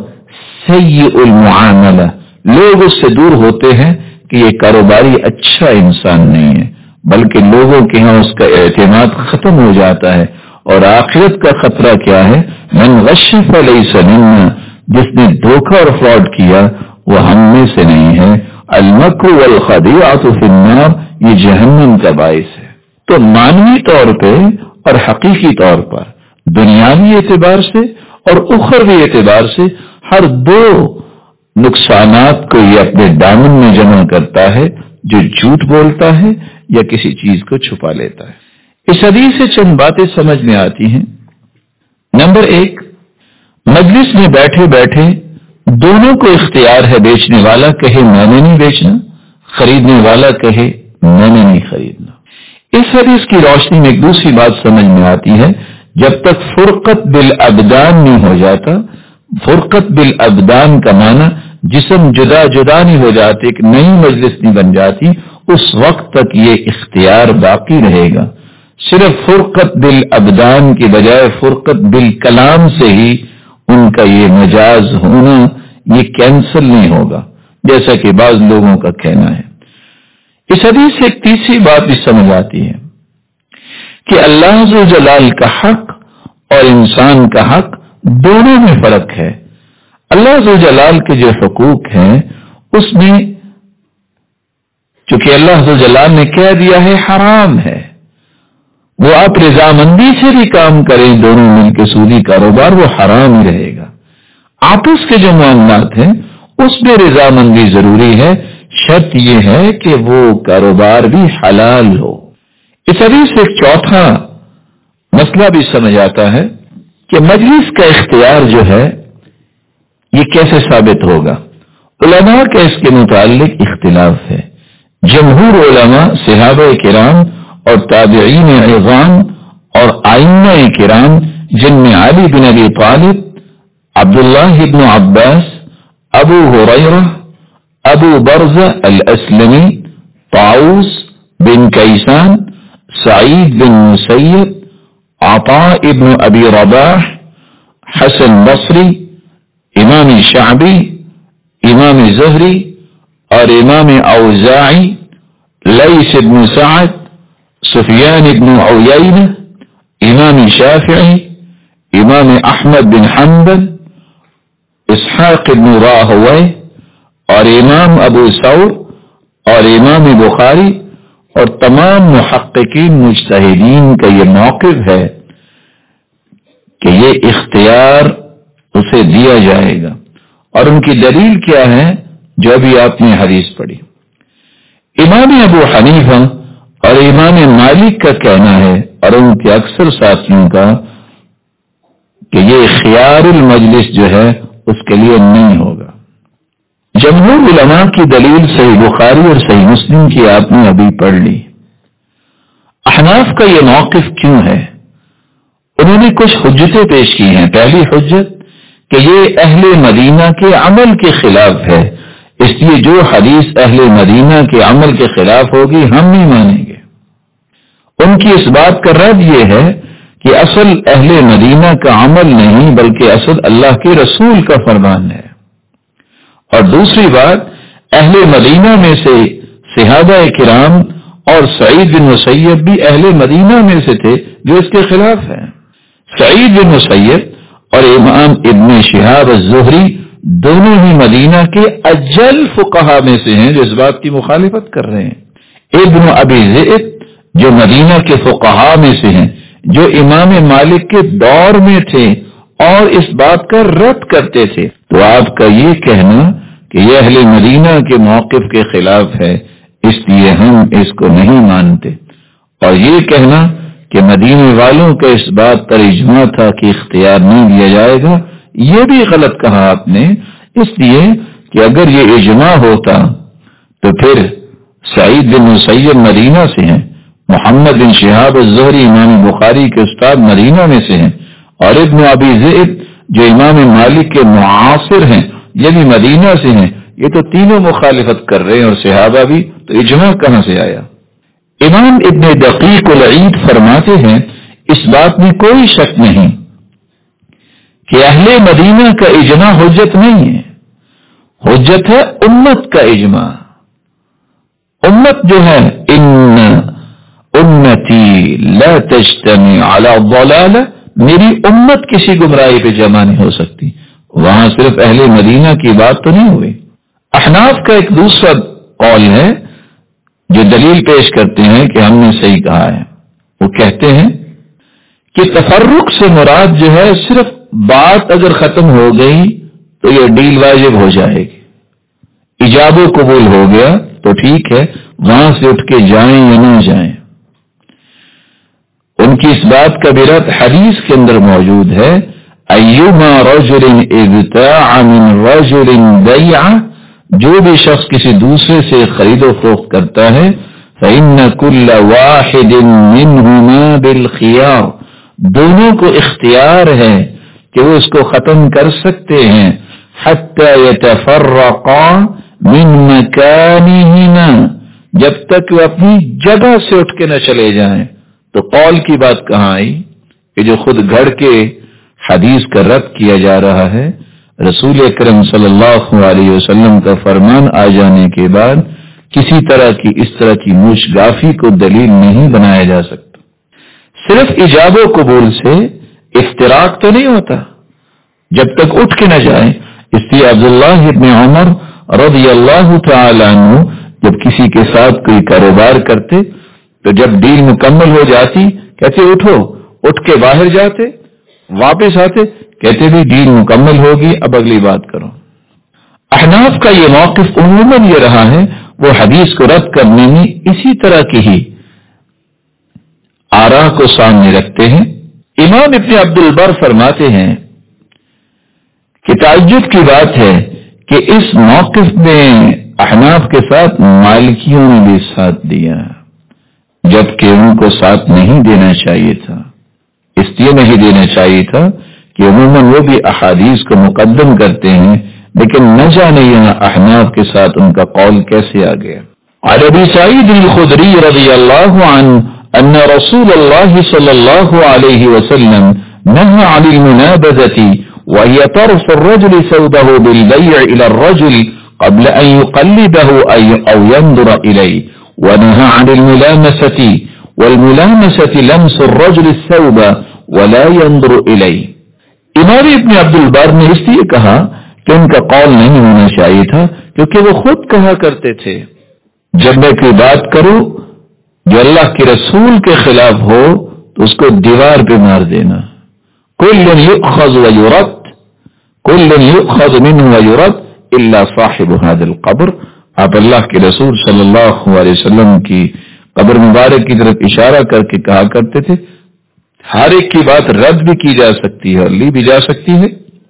Speaker 1: سیء المعاملہ، لوگ اس سے دور ہوتے ہیں کہ یہ کاروباری اچھا انسان نہیں ہے، بلکہ لوگوں کے ہاں اس کا اعتماد ختم ہو جاتا ہے۔ اور آخرت کا خطرہ کیا ہے؟ من غش فلیس منا، جس نے دھوکہ اور فراڈ کیا وہ ہم میں سے نہیں ہے۔ المکر والخدیعۃ فی النار، یہ جہنم کا باعث ہے۔ تو معنوی طور پہ اور حقیقی طور پر، دنیاوی اعتبار سے اور اخروی اعتبار سے، ہر 2 نقصانات کو یہ اپنے دامن میں جمع کرتا ہے جو جھوٹ بولتا ہے یا کسی چیز کو چھپا لیتا ہے۔ اس حدیث سے چند باتیں سمجھ میں آتی ہیں۔ نمبر 1، مجلس میں بیٹھے بیٹھے دونوں کو اختیار ہے، بیچنے والا کہے میں نے نہیں بیچنا، خریدنے والا کہے میں نے نہیں خریدنا۔ اس حدیث کی روشنی میں ایک دوسری بات سمجھ میں آتی ہے، جب تک فرقت بالابدان نہیں ہو جاتا، فرقت بالابدان کا معنی جسم جدا جدا نہیں ہو جاتے، ایک نئی مجلس نہیں بن جاتی، اس وقت تک یہ اختیار باقی رہے گا۔ صرف فرقت بالابدان کی بجائے فرقت بالکلام سے ہی ان کا یہ مجاز ہونا یہ کینسل نہیں ہوگا، جیسا کہ بعض لوگوں کا کہنا ہے۔ اس حدیث سے ایک تیسری بات بھی سمجھ آتی ہے کہ اللہ ذو جلال کا حق اور انسان کا حق دونوں میں فرق ہے۔ اللہ ذو جلال کے جو حقوق ہیں اس میں چونکہ اللہ ذو جلال نے کہہ دیا ہے حرام ہے، وہ آپ رضامندی سے بھی کام کریں، دونوں مل کے سودی کاروبار، وہ حرام ہی رہے گا۔ آپس کے جو معاملات ہیں اس میں رضامندی ضروری ہے، شرط یہ ہے کہ وہ کاروبار بھی حلال ہو۔ اس حدیث سے ایک چوتھا مسئلہ بھی سمجھ آتا ہے کہ مجلس کا اختیار جو ہے یہ کیسے ثابت ہوگا. علماء کا اس کے متعلق اختلاف ہے. جمہور علماء صحابہ کرام اور تابعین عظام اور ائمہ کرام جن میں علی بن ابی طالب، عبداللہ بن عباس، ابو ہریرہ، ابو برزہ الاسلمی، طاؤس بن کیسان، سعید بن مسیب، عطاء ابن ابی رباح، حسن بصری، امام شعبی، امام زہری اور امام اوزاعی، لیث بن سعد، سفیان بن عیینہ، امام شافعی، امام احمد بن حنبل، اسحاق بن راہویہ اور امام ابو ثور اور امام بخاری اور تمام محققین مجتہدین کا یہ موقف ہے کہ یہ اختیار اسے دیا جائے گا. اور ان کی دلیل کیا ہے؟ جو ابھی آپ نے حدیث پڑھی. امام ابو حنیفہ اور امام مالک کا کہنا ہے اور ان کے اکثر ساتھیوں کا کہ یہ خیار المجلس جو ہے اس کے لیے نہیں ہوگا. جمہور علماء کی دلیل صحیح بخاری اور صحیح مسلم کی آپ نے ابھی پڑھ لی. احناف کا یہ موقف کیوں ہے؟ انہوں نے کچھ حجتیں پیش کی ہیں. پہلی حجت کہ یہ اہل مدینہ کے عمل کے خلاف ہے، اس لیے جو حدیث اہل مدینہ کے عمل کے خلاف ہوگی ہم نہیں مانیں گے. ان کی اس بات کا رد یہ ہے کہ اصل اہل مدینہ کا عمل نہیں بلکہ اصل اللہ کے رسول کا فرمان ہے. اور دوسری بات، اہل مدینہ میں سے صحابہ کرام اور سعید بن مسیب بھی اہل مدینہ میں سے تھے جو اس کے خلاف ہیں. سعید بن مسیب اور امام ابن شہاب الزہری دونوں ہی مدینہ کے اجل فقہا میں سے ہیں جو اس بات کی مخالفت کر رہے ہیں. ابن ابی ذئب جو مدینہ کے فقہا میں سے ہیں، جو امام مالک کے دور میں تھے اور اس بات کا رد کرتے تھے. تو آپ کا یہ کہنا کہ یہ اہل مدینہ کے موقف کے خلاف ہے اس لیے ہم اس کو نہیں مانتے، اور یہ کہنا کہ مدینے والوں کا اس بات پر اجماع تھا کہ اختیار نہیں دیا جائے گا، یہ بھی غلط کہا آپ نے. اس لیے کہ اگر یہ اجماع ہوتا تو پھر سعید بن مسیب مدینہ سے ہیں، محمد بن شہاب الزہری امام بخاری کے استاد مدینہ میں سے ہیں، اور ابن ابی ذئب جو امام مالک کے معاصر ہیں یہ بھی مدینہ سے ہیں. یہ تو تینوں مخالفت کر رہے ہیں اور صحابہ بھی، تو اجماع کہاں سے آیا؟ امام ابن دقیق العید فرماتے ہیں اس بات میں کوئی شک نہیں کہ اہل مدینہ کا اجماع حجت نہیں ہے، حجت ہے امت کا اجماع. امت جو ہے ان امتی لا تجتمع علی ضلالہ، میری امت کسی گمراہی پہ جمع نہیں ہو سکتی. وہاں صرف اہل مدینہ کی بات تو نہیں ہوئی. احناف کا ایک دوسرا قول ہے جو دلیل پیش کرتے ہیں کہ ہم نے صحیح کہا ہے. وہ کہتے ہیں کہ تفرق سے مراد جو ہے صرف بات اگر ختم ہو گئی تو یہ ڈیل واجب ہو جائے گی. ایجاب و قبول ہو گیا تو ٹھیک ہے، وہاں سے اٹھ کے جائیں یا نہ جائیں. ان کی اس بات کا بھی رد حدیث کے اندر موجود ہے، ایما رجل ابتاع من رجل بیع، جو بھی شخص کسی دوسرے سے خرید و فروخت کرتا ہے فإن كل واحد منهما بالخيار، دونوں کو اختیار ہے کہ وہ اس کو ختم کر سکتے ہیں حتى يتفرقا من مكانهما، جب تک وہ اپنی جگہ سے اٹھ کے نہ چلے جائیں. تو قول کی بات کہاں آئی کہ جو خود گھڑ کے حدیث کا رد کیا جا رہا ہے؟ رسول اکرم صلی اللہ علیہ وسلم کا فرمان آ جانے کے بعد کسی طرح کی اس طرح کی موش گافی کو دلیل نہیں بنایا جا سکتا. صرف ایجاب و قبول سے افتراق تو نہیں ہوتا جب تک اٹھ کے نہ جائیں. اس لیے عبداللہ ابن عمر رضی اللہ تعالی عنہ جب کسی کے ساتھ کوئی کاروبار کرتے تو جب ڈیل مکمل ہو جاتی کہتے اٹھو، اٹھ کے باہر جاتے، واپس آتے کہتے بھی ڈیل مکمل ہوگی، اب اگلی بات کرو. احناف کا یہ موقف عموماً یہ رہا ہے، وہ حدیث کو رد کرنے میں اسی طرح کی ہی آراء کو سامنے رکھتے ہیں امام ابن عبد البر فرماتے ہیں کہ تعجب کی بات ہے کہ اس موقف میں احناف کے ساتھ مالکیوں نے بھی ساتھ دیا، جبکہ ان کو ساتھ نہیں دینا چاہیے تھا۔ اس لیے نہیں دینا چاہیے تھا کہ عموماً وہ بھی احادیث کو مقدم کرتے ہیں، لیکن نہ جانے یہاں احناف کے ساتھ ان کا قول کیسے آ گیا۔ عن ابی سعید الخدری رضی اللہ عنہ ان رسول اللہ صلی اللہ علیہ وسلم نهى عن المنابذة وهي طرف الرجل ثوبه بالبيع الى الرجل قبل ان يقلبه او ينظر اليه، ونهى عن الملامسة والملامسة لمس الرجل الثوب ولا ينظر اليه۔ امام ابن عبد البر نے اس لیے کہا کہ ان کا قول نہیں ہونا چاہیے تھا کیونکہ وہ خود کہا کرتے تھے جب میں کوئی بات کروں جو اللہ کے رسول کے خلاف ہو تو اس کو دیوار پہ مار دینا۔ کل یؤخذ ویرد، کل یؤخذ منه ویرد الا صاحب هذا القبر۔ آپ اللہ کے رسول صلی اللہ علیہ وسلم کی قبر مبارک کی طرف اشارہ کر کے کہا کرتے تھے ہر ایک کی بات رد بھی کی جا سکتی ہے اور لی بھی جا سکتی ہے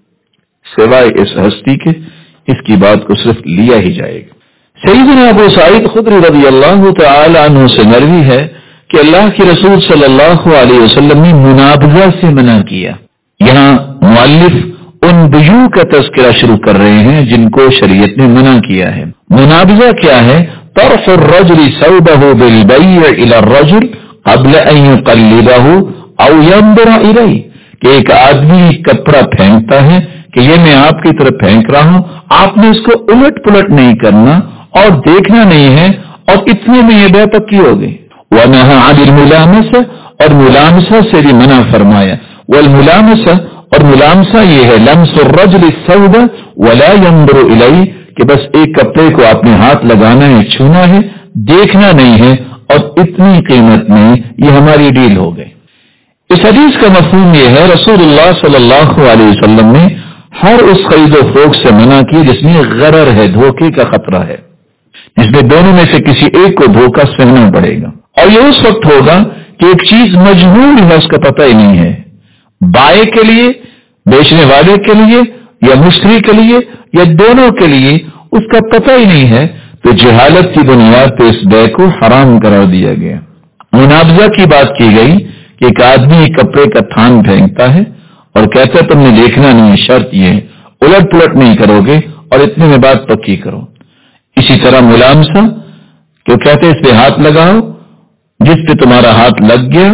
Speaker 1: سوائے اس ہستی کے، اس کی بات کو صرف لیا ہی جائے گا۔ سیدنا ابو سعید خدری رضی اللہ تعالی عنہ سے مروی ہے کہ اللہ کے رسول صلی اللہ علیہ وسلم نے منابذہ سے منع کیا۔ یہاں مؤلف ان بیوع کا تذکرہ شروع کر رہے ہیں جن کو شریعت نے منع کیا ہے۔ منابذہ کیا ہے؟ طرف الرجل ثوبه بالبيع الى الرجل قبل ان يقلبه او ينظر الیہ، کہ ایک آدمی کپڑا پھینکتا ہے کہ یہ میں آپ کی طرف پھینک رہا ہوں، آپ نے اس کو الٹ پلٹ نہیں کرنا اور دیکھنا نہیں ہے، اور اتنے میں یہ بے پکی ہو گئی۔ وَنَهَى عَنِ الْمُلَامَسَةِ، اور ملامسہ سے بھی منع فرمایا۔ والملامسہ، اور ملامسہ یہ ہے لمس الرجل الثوب ولا ينظر الیہ، کہ بس ایک کپڑے کو آپ نے ہاتھ لگانا ہے، چھونا ہے، دیکھنا نہیں ہے، اور اتنی قیمت میں یہ ہماری ڈیل ہو گئی۔ اس حدیث کا مفہوم یہ ہے رسول اللہ صلی اللہ علیہ وسلم نے ہر اس خرید و فروخت سے منع کی جس میں غرر ہے، دھوکے کا خطرہ ہے، جس میں دونوں میں سے کسی ایک کو دھوکہ سہنا پڑے گا، اور یہ اس وقت ہوگا کہ ایک چیز مجہول ہے، اس کا پتہ ہی نہیں ہے، بائے کے لیے، بیچنے والے کے لیے، یا مشتری کے لیے، یا دونوں کے لیے اس کا پتہ ہی نہیں ہے، تو جہالت کی بنیاد پہ اس بے کو حرام قرار دیا گیا۔ منابذہ کی بات کی گئی کہ ایک آدمی ایک کپڑے کا تھان پھینکتا ہے اور کہتا ہے تم نے دیکھنا نہیں، شرط یہ الٹ پلٹ نہیں کرو گے اور اتنے میں بات پکی کرو۔ اسی طرح ملامسہ، جو کہتے اس پہ ہاتھ لگاؤ، جس پہ تمہارا ہاتھ لگ گیا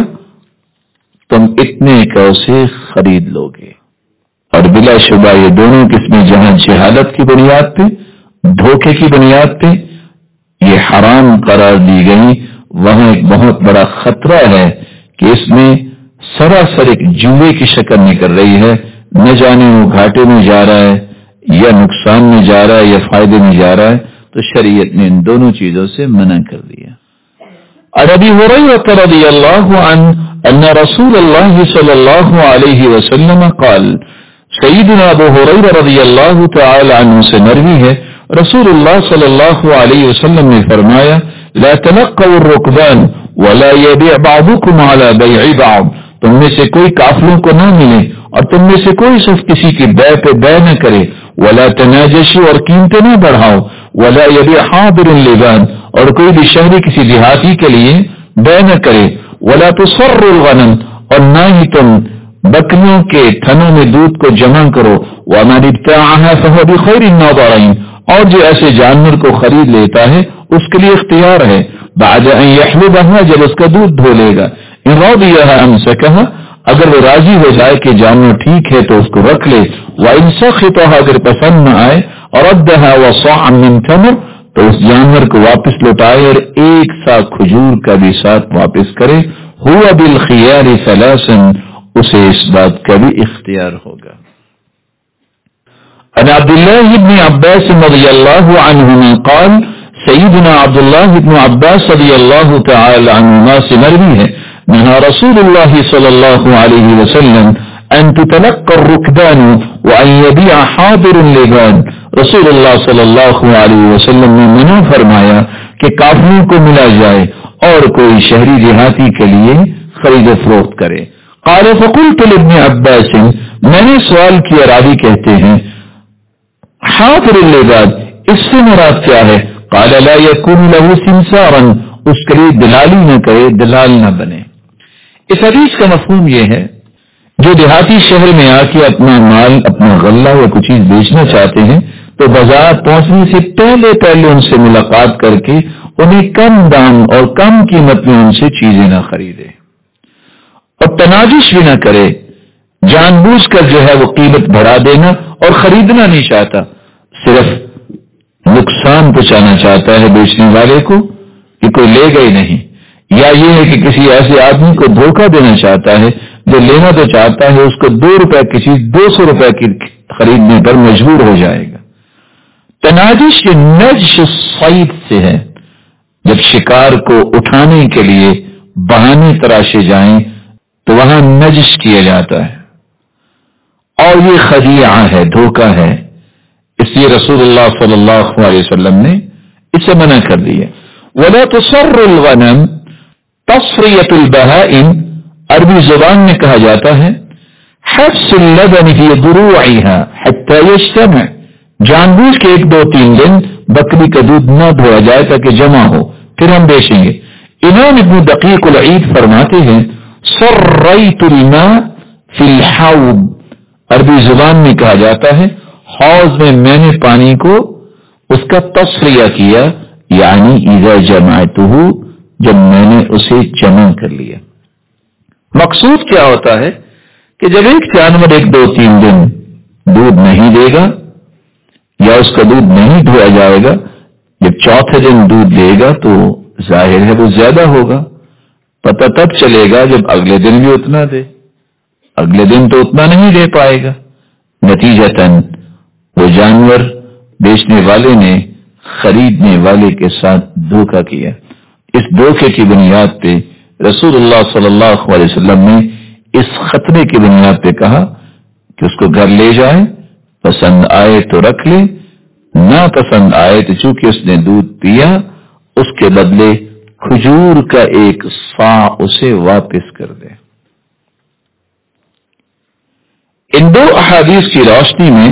Speaker 1: تم اتنے کا اسے خرید لو گے، اور بلا شبہ یہ دونوں قسمیں جہاں جہالت کی بنیاد پہ، دھوکے کی بنیاد پہ یہ حرام قرار دی گئی، وہاں ایک بہت بڑا خطرہ ہے کہ اس میں سراسر ایک جوئے کی شکل نکل رہی ہے، نہ جانے وہ گھاٹے میں جا رہا ہے یا نقصان میں جا رہا ہے یا فائدے میں جا رہا ہے، تو شریعت نے ان دونوں چیزوں سے منع کر دیا۔ عن ابی ہریرہ رضی اللہ عنہ ان رسول اللہ صلی اللہ علیہ وسلم قال، سیدنا ابو ہریرہ رضی اللہ تعالی عنہ سے مروی ہے رسول اللہ صلی اللہ علیہ وسلم نے فرمایا لا تلقوا الركبان ولا يبيع بعضكم على بيع بعض، تم میں سے کوئی کافروں کو نہ ملے اور تم میں سے کوئی صرف کسی کی بے پہ بے نہ کرے، ولا تناجشوا، اور قیمتیں نہ بڑھاؤ، ولا يبيع حاضر لبان، اور کوئی بھی شہری کسی دیہاتی کے لیے بے نہ کرے، ولا تصر الغنم، اور نہ ہی تم بکریوں کے تھنوں میں دودھ کو جمع کرو، ومن ابتاعها فهو بخير الناظرين، اور جو ایسے جانور کو خرید لیتا ہے اس کے لیے اختیار ہے بعد ان يحلبها، جب اس کا دودھ دھو لے گا، ان رضيها امسكها، اگر وہ راضی ہو جائے کہ جانور ٹھیک ہے تو اس کو رکھ لے، وان سخطها، اگر پسند نہ آئے، ردها وصاعا من تمر، تو اس جانور کو واپس لوٹائے اور ایک سا کھجور کا بھی ساتھ واپس کرے، هو بالخيار ثلاثا، اسے اس بات کا بھی اختیار ہوگا۔ عن عبد الله بن عباس رضی اللہ عنہما قال، سیدنا عبداللہ بن عباس رضی اللہ تعالی عنہما سے مروی ہے نہا رسول اللہ صلی اللہ علیہ وسلم ان تتلقى الركبان وان يبيع حاضر لبان، رسول اللہ صلی اللہ علیہ وسلم نے منع فرمایا کہ کافروں کو ملا جائے اور کوئی شہری دیہاتی کے لیے خرید و فروخت کرے، قال فقلت لابن عباس، میں نے سوال کیا، راوی کہتے ہیں حاضر اللباد، اس سے مراد کیا ہے؟ قال لا يكون له سمسارا، اس کے لیے دلالی نہ کرے، دلال نہ بنے۔ اس حدیث کا مفہوم یہ ہے، جو دیہاتی شہر میں آ کے اپنا مال، اپنا غلہ یا کچھ چیز بیچنا چاہتے ہیں تو بازار پہنچنے سے پہلے ان سے ملاقات کر کے انہیں کم دام اور کم قیمت میں ان سے چیزیں نہ خریدے اور تناجش بھی نہ کرے، جان بوجھ کر جو ہے وہ قیمت بڑھا دینا اور خریدنا نہیں چاہتا، صرف نقصان پہنچانا چاہتا ہے بیچنے والے کو کہ کوئی لے گا ہی نہیں، یا یہ ہے کہ کسی ایسے آدمی کو دھوکہ دینا چاہتا ہے جو لینا تو چاہتا ہے، اس کو 2 روپے کی چیز 200 روپے کی خریدنے پر مجبور ہو جائے گا۔ تناجش یہ نجش صید سے ہے، جب شکار کو اٹھانے کے لیے بہانے تراشے جائیں تو وہاں نجش کیا جاتا ہے، اور یہ خدیعہ ہے، دھوکہ ہے، اس لیے رسول اللہ صلی اللہ علیہ وسلم نے اس سے منع کر دیا۔ وَلَا تُصَرُّ الْغَنَمْ تَصْرِيَةُ الْبَهَائِمِ، عربی زبان میں کہا جاتا ہے حبس اللبن فی ضروعها حتی یجتمع، جان بوجھ کے 1-2-3 دن بکری کا دودھ نہ دھویا جائے تاکہ جمع ہو، پھر ہم بیچیں گے۔ امام ابن دقیق العید فرماتے ہیں سریت الماء فی الحوض، عربی زبان میں کہا جاتا ہے حوض میں میں نے پانی کو اس کا تصریہ کیا، یعنی اذا جمعتہ، جب میں نے اسے جمع کر لیا۔ مقصود کیا ہوتا ہے کہ جب ایک جانور 1-2-3 دن دودھ نہیں دے گا یا اس کا دودھ نہیں دھویا جائے گا، جب چوتھے دن دودھ دے گا تو ظاہر ہے وہ زیادہ ہوگا، پتہ تب چلے گا جب اگلے دن بھی اتنا دے، اگلے دن تو اتنا نہیں دے پائے گا، نتیجتاً وہ جانور بیچنے والے نے خریدنے والے کے ساتھ دھوکہ کیا۔ اس دھوکے کی بنیاد پہ رسول اللہ صلی اللہ علیہ وسلم نے اس خطرے کی بنیاد پہ کہا کہ اس کو گھر لے جائے، پسند آئے تو رکھ لے، نہ پسند آئے تو چونکہ اس نے دودھ پیا اس کے بدلے کھجور کا 1 صاع اسے واپس کر دے۔ ان 2 احادیث کی روشنی میں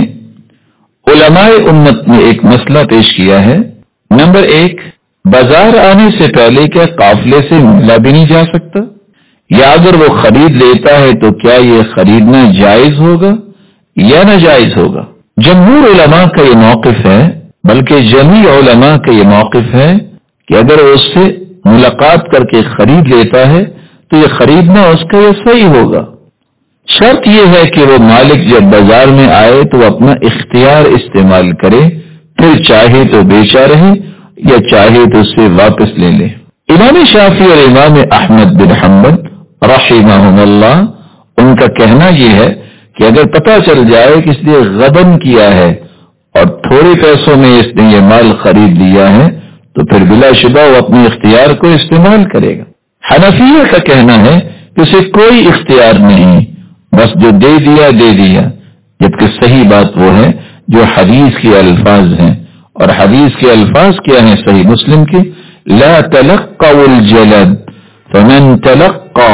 Speaker 1: علماء امت نے ایک مسئلہ پیش کیا ہے۔ نمبر 1، بازار آنے سے پہلے کیا قافلے سے ملا بھی نہیں جا سکتا، یا اگر وہ خرید لیتا ہے تو کیا یہ خریدنا جائز ہوگا یا ناجائز ہوگا؟ جمہور علماء کا یہ موقف ہے، بلکہ جمیع علماء کا یہ موقف ہے کہ اگر وہ اس سے ملاقات کر کے خرید لیتا ہے تو یہ خریدنا اس کا یہ صحیح ہوگا۔ شرط یہ ہے کہ وہ مالک جب بازار میں آئے تو وہ اپنا اختیار استعمال کرے، پھر چاہے تو بیچا رہے یا چاہے تو اسے واپس لے لے۔ امام شافعی اور امام احمد بن حنبل رحمہم اللہ، ان کا کہنا یہ ہے کہ اگر پتہ چل جائے کہ اس نے غبن کیا ہے اور تھوڑے پیسوں میں اس نے یہ مال خرید لیا ہے تو پھر بلا شبہ وہ اپنے اختیار کو استعمال کرے گا۔ حنفیہ کا کہنا ہے کہ اسے کوئی اختیار نہیں، بس جو دے دیا دے دیا، جبکہ صحیح بات وہ ہے جو حدیث کے الفاظ ہیں، اور حدیث کے الفاظ کیا ہیں صحیح مسلم کے، لا تلقوا الجلد فمن تلقى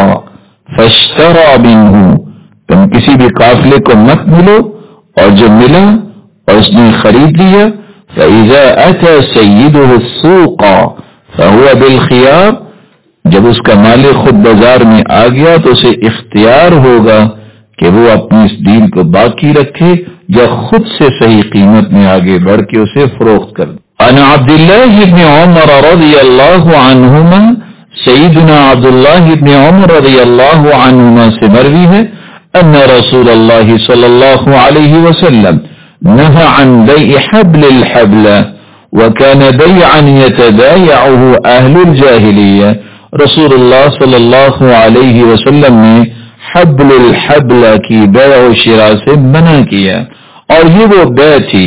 Speaker 1: فاشترى منه، تم کسی بھی قافلے کو مت ملو اور جو ملا اور اس نے خرید لیا، فاذا اتى سيده السوق فهو بالخيار، جب اس کا مالک خود بازار میں آ گیا تو اسے اختیار ہوگا کہ وہ اپنی اس ڈیل کو باقی رکھے یا خود سے صحیح قیمت میں آگے بڑھ کے اسے فروخت کر دے۔ عن عبداللہ بن عمر رضی اللہ عنہما، سیدنا عبداللہ بن عمر رضی اللہ عنہما سے مروی ہے، ان رسول اللہ صلی اللہ علیہ وسلم نهى عن بيع حبل الحبل وكان بيعا يتبايعه اهل الجاهلية، رسول اللہ صلی اللہ علیہ وسلم نے حبل الحبل کی بیع و شراء سے منع کیا، اور یہ وہ بیع تھی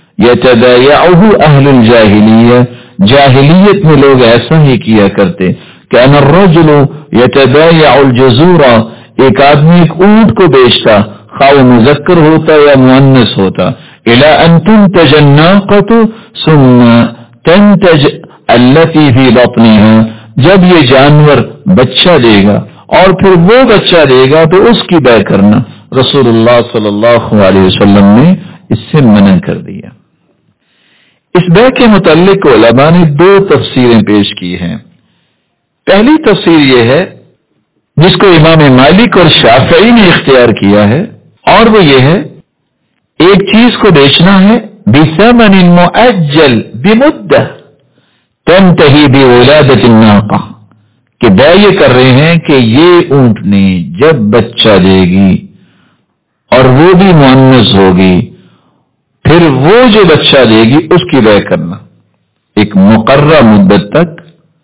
Speaker 1: یتبایعہ اہل الجاہلیہ، جاہلیت میں لوگ ایسا ہی کیا کرتے، کان الرجل یتبایع الجزور، ایک آدمی ایک اونٹ کو بیچتا، خواہ مذکر ہوتا یا مؤنث ہوتا، الی ان تنتج الناقۃ ثم تنتج التی فی بطنها، جب یہ جانور بچہ دے گا اور پھر وہ بچہ دے گا تو اس کی بے کرنا رسول اللہ صلی اللہ علیہ وسلم نے اس سے منع کر دیا۔ اس بے کے متعلق علماء نے دو تفسیریں پیش کی ہیں۔ پہلی تفسیر یہ ہے جس کو امام مالک اور شافعی نے اختیار کیا ہے، اور وہ یہ ہے ایک چیز کو بیچنا ہے بثمن مؤجل بمدہ تنتہی بولادت الناقہ، کہ بے یہ کر رہے ہیں کہ یہ اونٹنی جب بچہ دے گی اور وہ بھی مؤنث ہوگی، پھر وہ جو بچہ دے گی اس کی بے کرنا ایک مقررہ مدت تک۔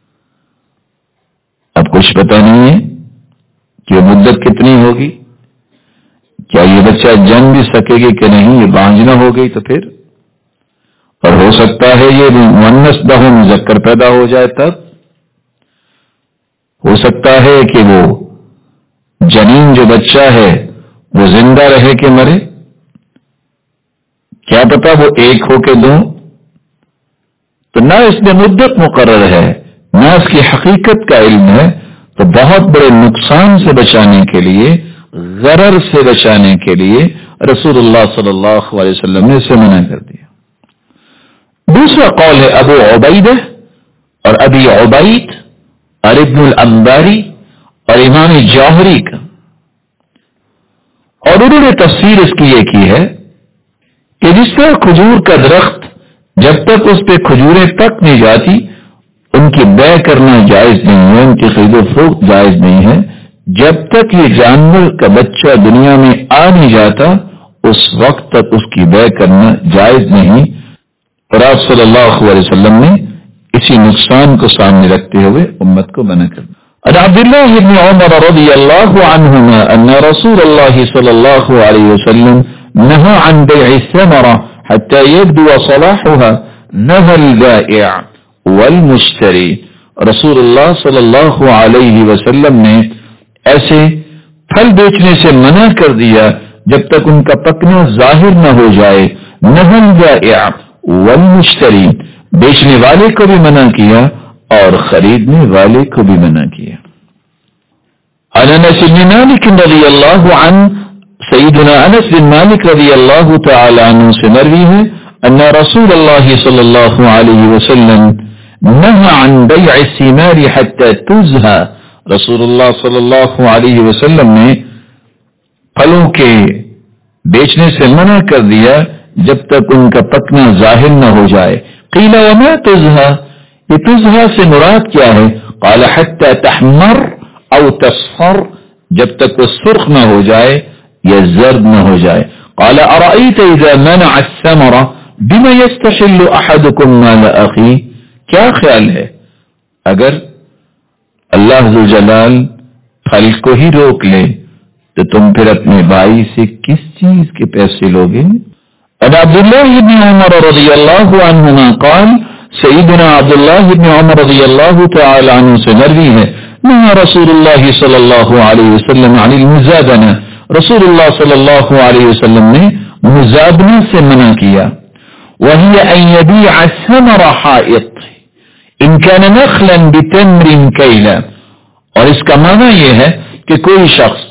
Speaker 1: اب کچھ پتہ نہیں ہے کہ مدت کتنی ہوگی، کیا یہ بچہ جن بھی سکے گی کہ نہیں، یہ بانجنا ہو گئی تو پھر، اور ہو سکتا ہے یہ مؤنث بہو مذکر پیدا ہو جائے تب، ہو سکتا ہے کہ وہ جنین جو بچہ ہے وہ زندہ رہے کہ مرے، کیا پتا وہ ایک ہو کے دو۔ تو نہ اس میں مدت مقرر ہے نہ اس کی حقیقت کا علم ہے، تو بہت بڑے نقصان سے بچانے کے لیے، غرر سے بچانے کے لیے رسول اللہ صلی اللہ علیہ وسلم نے اسے منع کر دیا۔ دوسرا قول ہے ابو عبیدہ اور ابی عبید اور ابن الانباری اور امام جوہری کا، اور انہوں نے تفسیر اس کی یہ کی ہے کہ جس طرح کھجور کا درخت جب تک اس پہ کھجوریں پک نہیں جاتی ان کی بے کرنا جائز نہیں ہے، ان کی خرید و فروخت جائز نہیں ہے، جب تک یہ جانور کا بچہ دنیا میں آ نہیں جاتا اس وقت تک اس کی بے کرنا جائز نہیں، اور آپ صلی اللہ علیہ وسلم نے اسی نقصان کو سامنے رکھتے ہوئے امت کو منع کر دیا۔ عن عبد الله بن عمر رضي الله عنهما أن رسول الله صلى الله عليه وسلم نهى عن بيع الثمرة حتى يبدو صلاحها، نهى البائع والمشتری۔ رسول اللہ صلی اللہ علیہ وسلم نے ایسے پھل بیچنے سے منع کر دیا جب تک ان کا پکنا ظاہر نہ ہو جائے، نهى البائع والمشتری، بیچنے والے کو بھی منع کیا اور خریدنے والے کو بھی منع کیا۔ عن انس بن مالک رضی اللہ عنہ، سیدنا انس بن مالک رضی اللہ تعالی عنہ سے مروی ہے ان رسول اللہ صلی اللہ علیہ وسلم نهى عن بيع الثمار حتى تزهى، رسول اللہ صلی اللہ علیہ وسلم نے پھلوں کے بیچنے سے منع کر دیا جب تک ان کا پکنا ظاہر نہ ہو جائے۔ قیل وما تزهى، یہ تزهى سے مراد کیا ہے؟ قال حتى تحمر او تصفر، جب تک وہ سرخ نہ ہو جائے یا زرد نہ ہو جائے۔ قال ارأيت اذا منع الثمرة بما يستحل احدكم مال اخيه، کیا خیال ہے اگر اللہ ذوالجلال پھل کو ہی روک لے تو تم پھر اپنے بھائی سے کس چیز کے پیسے لوگے؟ عن عبد الله بن عمر رضی اللہ عنہما قال، سیدنا عبداللہ بن عمر رضی اللہ تعالی عنہ سے مروی ہے نہى رسول اللہ صلی اللہ علیہ وسلم عن المزابنہ، رسول اللہ صلی اللہ علیہ وسلم نے مزابنہ سے منع کیا۔ وهي ان يبيع ثمر حائط ان كان نخلا بتمر كيلا، اور اس کا معنی یہ ہے کہ کوئی شخص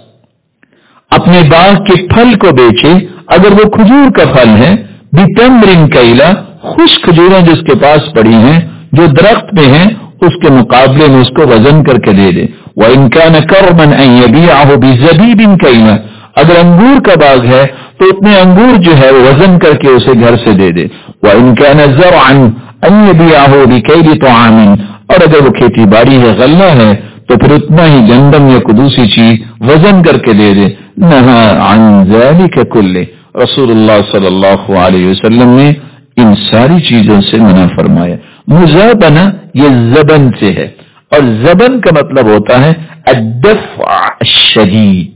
Speaker 1: اپنے باغ کے پھل کو بیچے اگر وہ کھجور کا پھل ہے، بتمر كيلا، خشک کھجوریں جس کے پاس پڑی ہیں جو درخت میں ہیں اس کے مقابلے میں اس کو وزن کر کے دے دے۔ وَإِن كَانَ كَرْمًا أَن يَبِيعَهُ بِزَبِيبٍ كَيْلًا، اگر انگور کا باغ ہے تو اتنے انگور جو ہے وہ وزن کر کے اسے گھر سے دے دے۔ وَإِن كَانَ زَرْعًا أَن يَبِيعَهُ بِكَيْلِ طَعَامٍ، اور اگر وہ کھیتی باڑی ہے، غلہ ہے، تو پھر اتنا ہی گندم یا کوئی دوسری چیز وزن کر کے دے دے۔ نہى عن ذلك كله، رسول اللہ صلی اللہ علیہ وسلم نے ان ساری چیزوں سے منع فرمایا۔ مزابنہ یہ زبن سے ہے، اور زبن کا مطلب ہوتا ہے الدفع الشدید،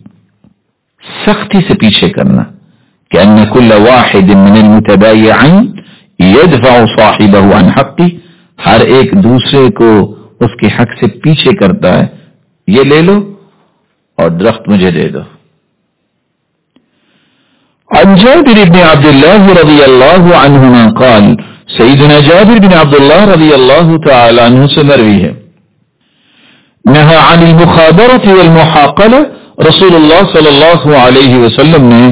Speaker 1: سختی سے پیچھے کرنا، كأن كل واحد من المتبايعين يدفع صاحبه عن حقه، ہر ایک دوسرے کو اس کے حق سے پیچھے کرتا ہے، یہ لے لو اور درخت مجھے دے دو۔ عن جابر بن عبد الله رضی اللہ عنہما قال، سیدنا جابر بن عبداللہ رضی اللہ تعالی عنہ سے مروی ہے نہا عن المخابرۃ والمحاقلہ، رسول اللہ صلی اللہ علیہ وسلم نے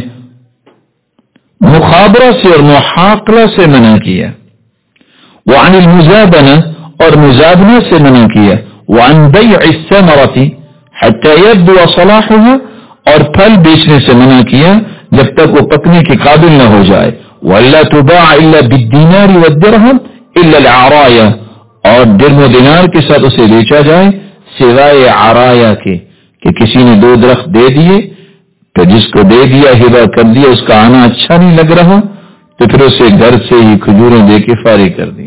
Speaker 1: مخابرہ سے اور محاقلہ سے منع کیا، وعن المزابنہ اور مزابنہ سے منع کیا، وعن بیع الثمرۃ حتی یبدو صلاحها اور پھل بیچنے سے منع کیا جب تک وہ پکنے کے قابل نہ ہو جائے، وَلَا تُبَاعَ إِلَّا بِالدِّينَارِ وَالدِّرْهَمِ إِلَّا الْعَرَايَا اور درم و دینار کے ساتھ اسے بیچا جائے سوائے عرایا کے کہ کسی نے 2 درخت دے دیے تو جس کو دے دیا ہبہ کر دیا اس کا آنا اچھا نہیں لگ رہا تو پھر اسے گھر سے ہی کھجوریں دے کے فارغ کر دیا۔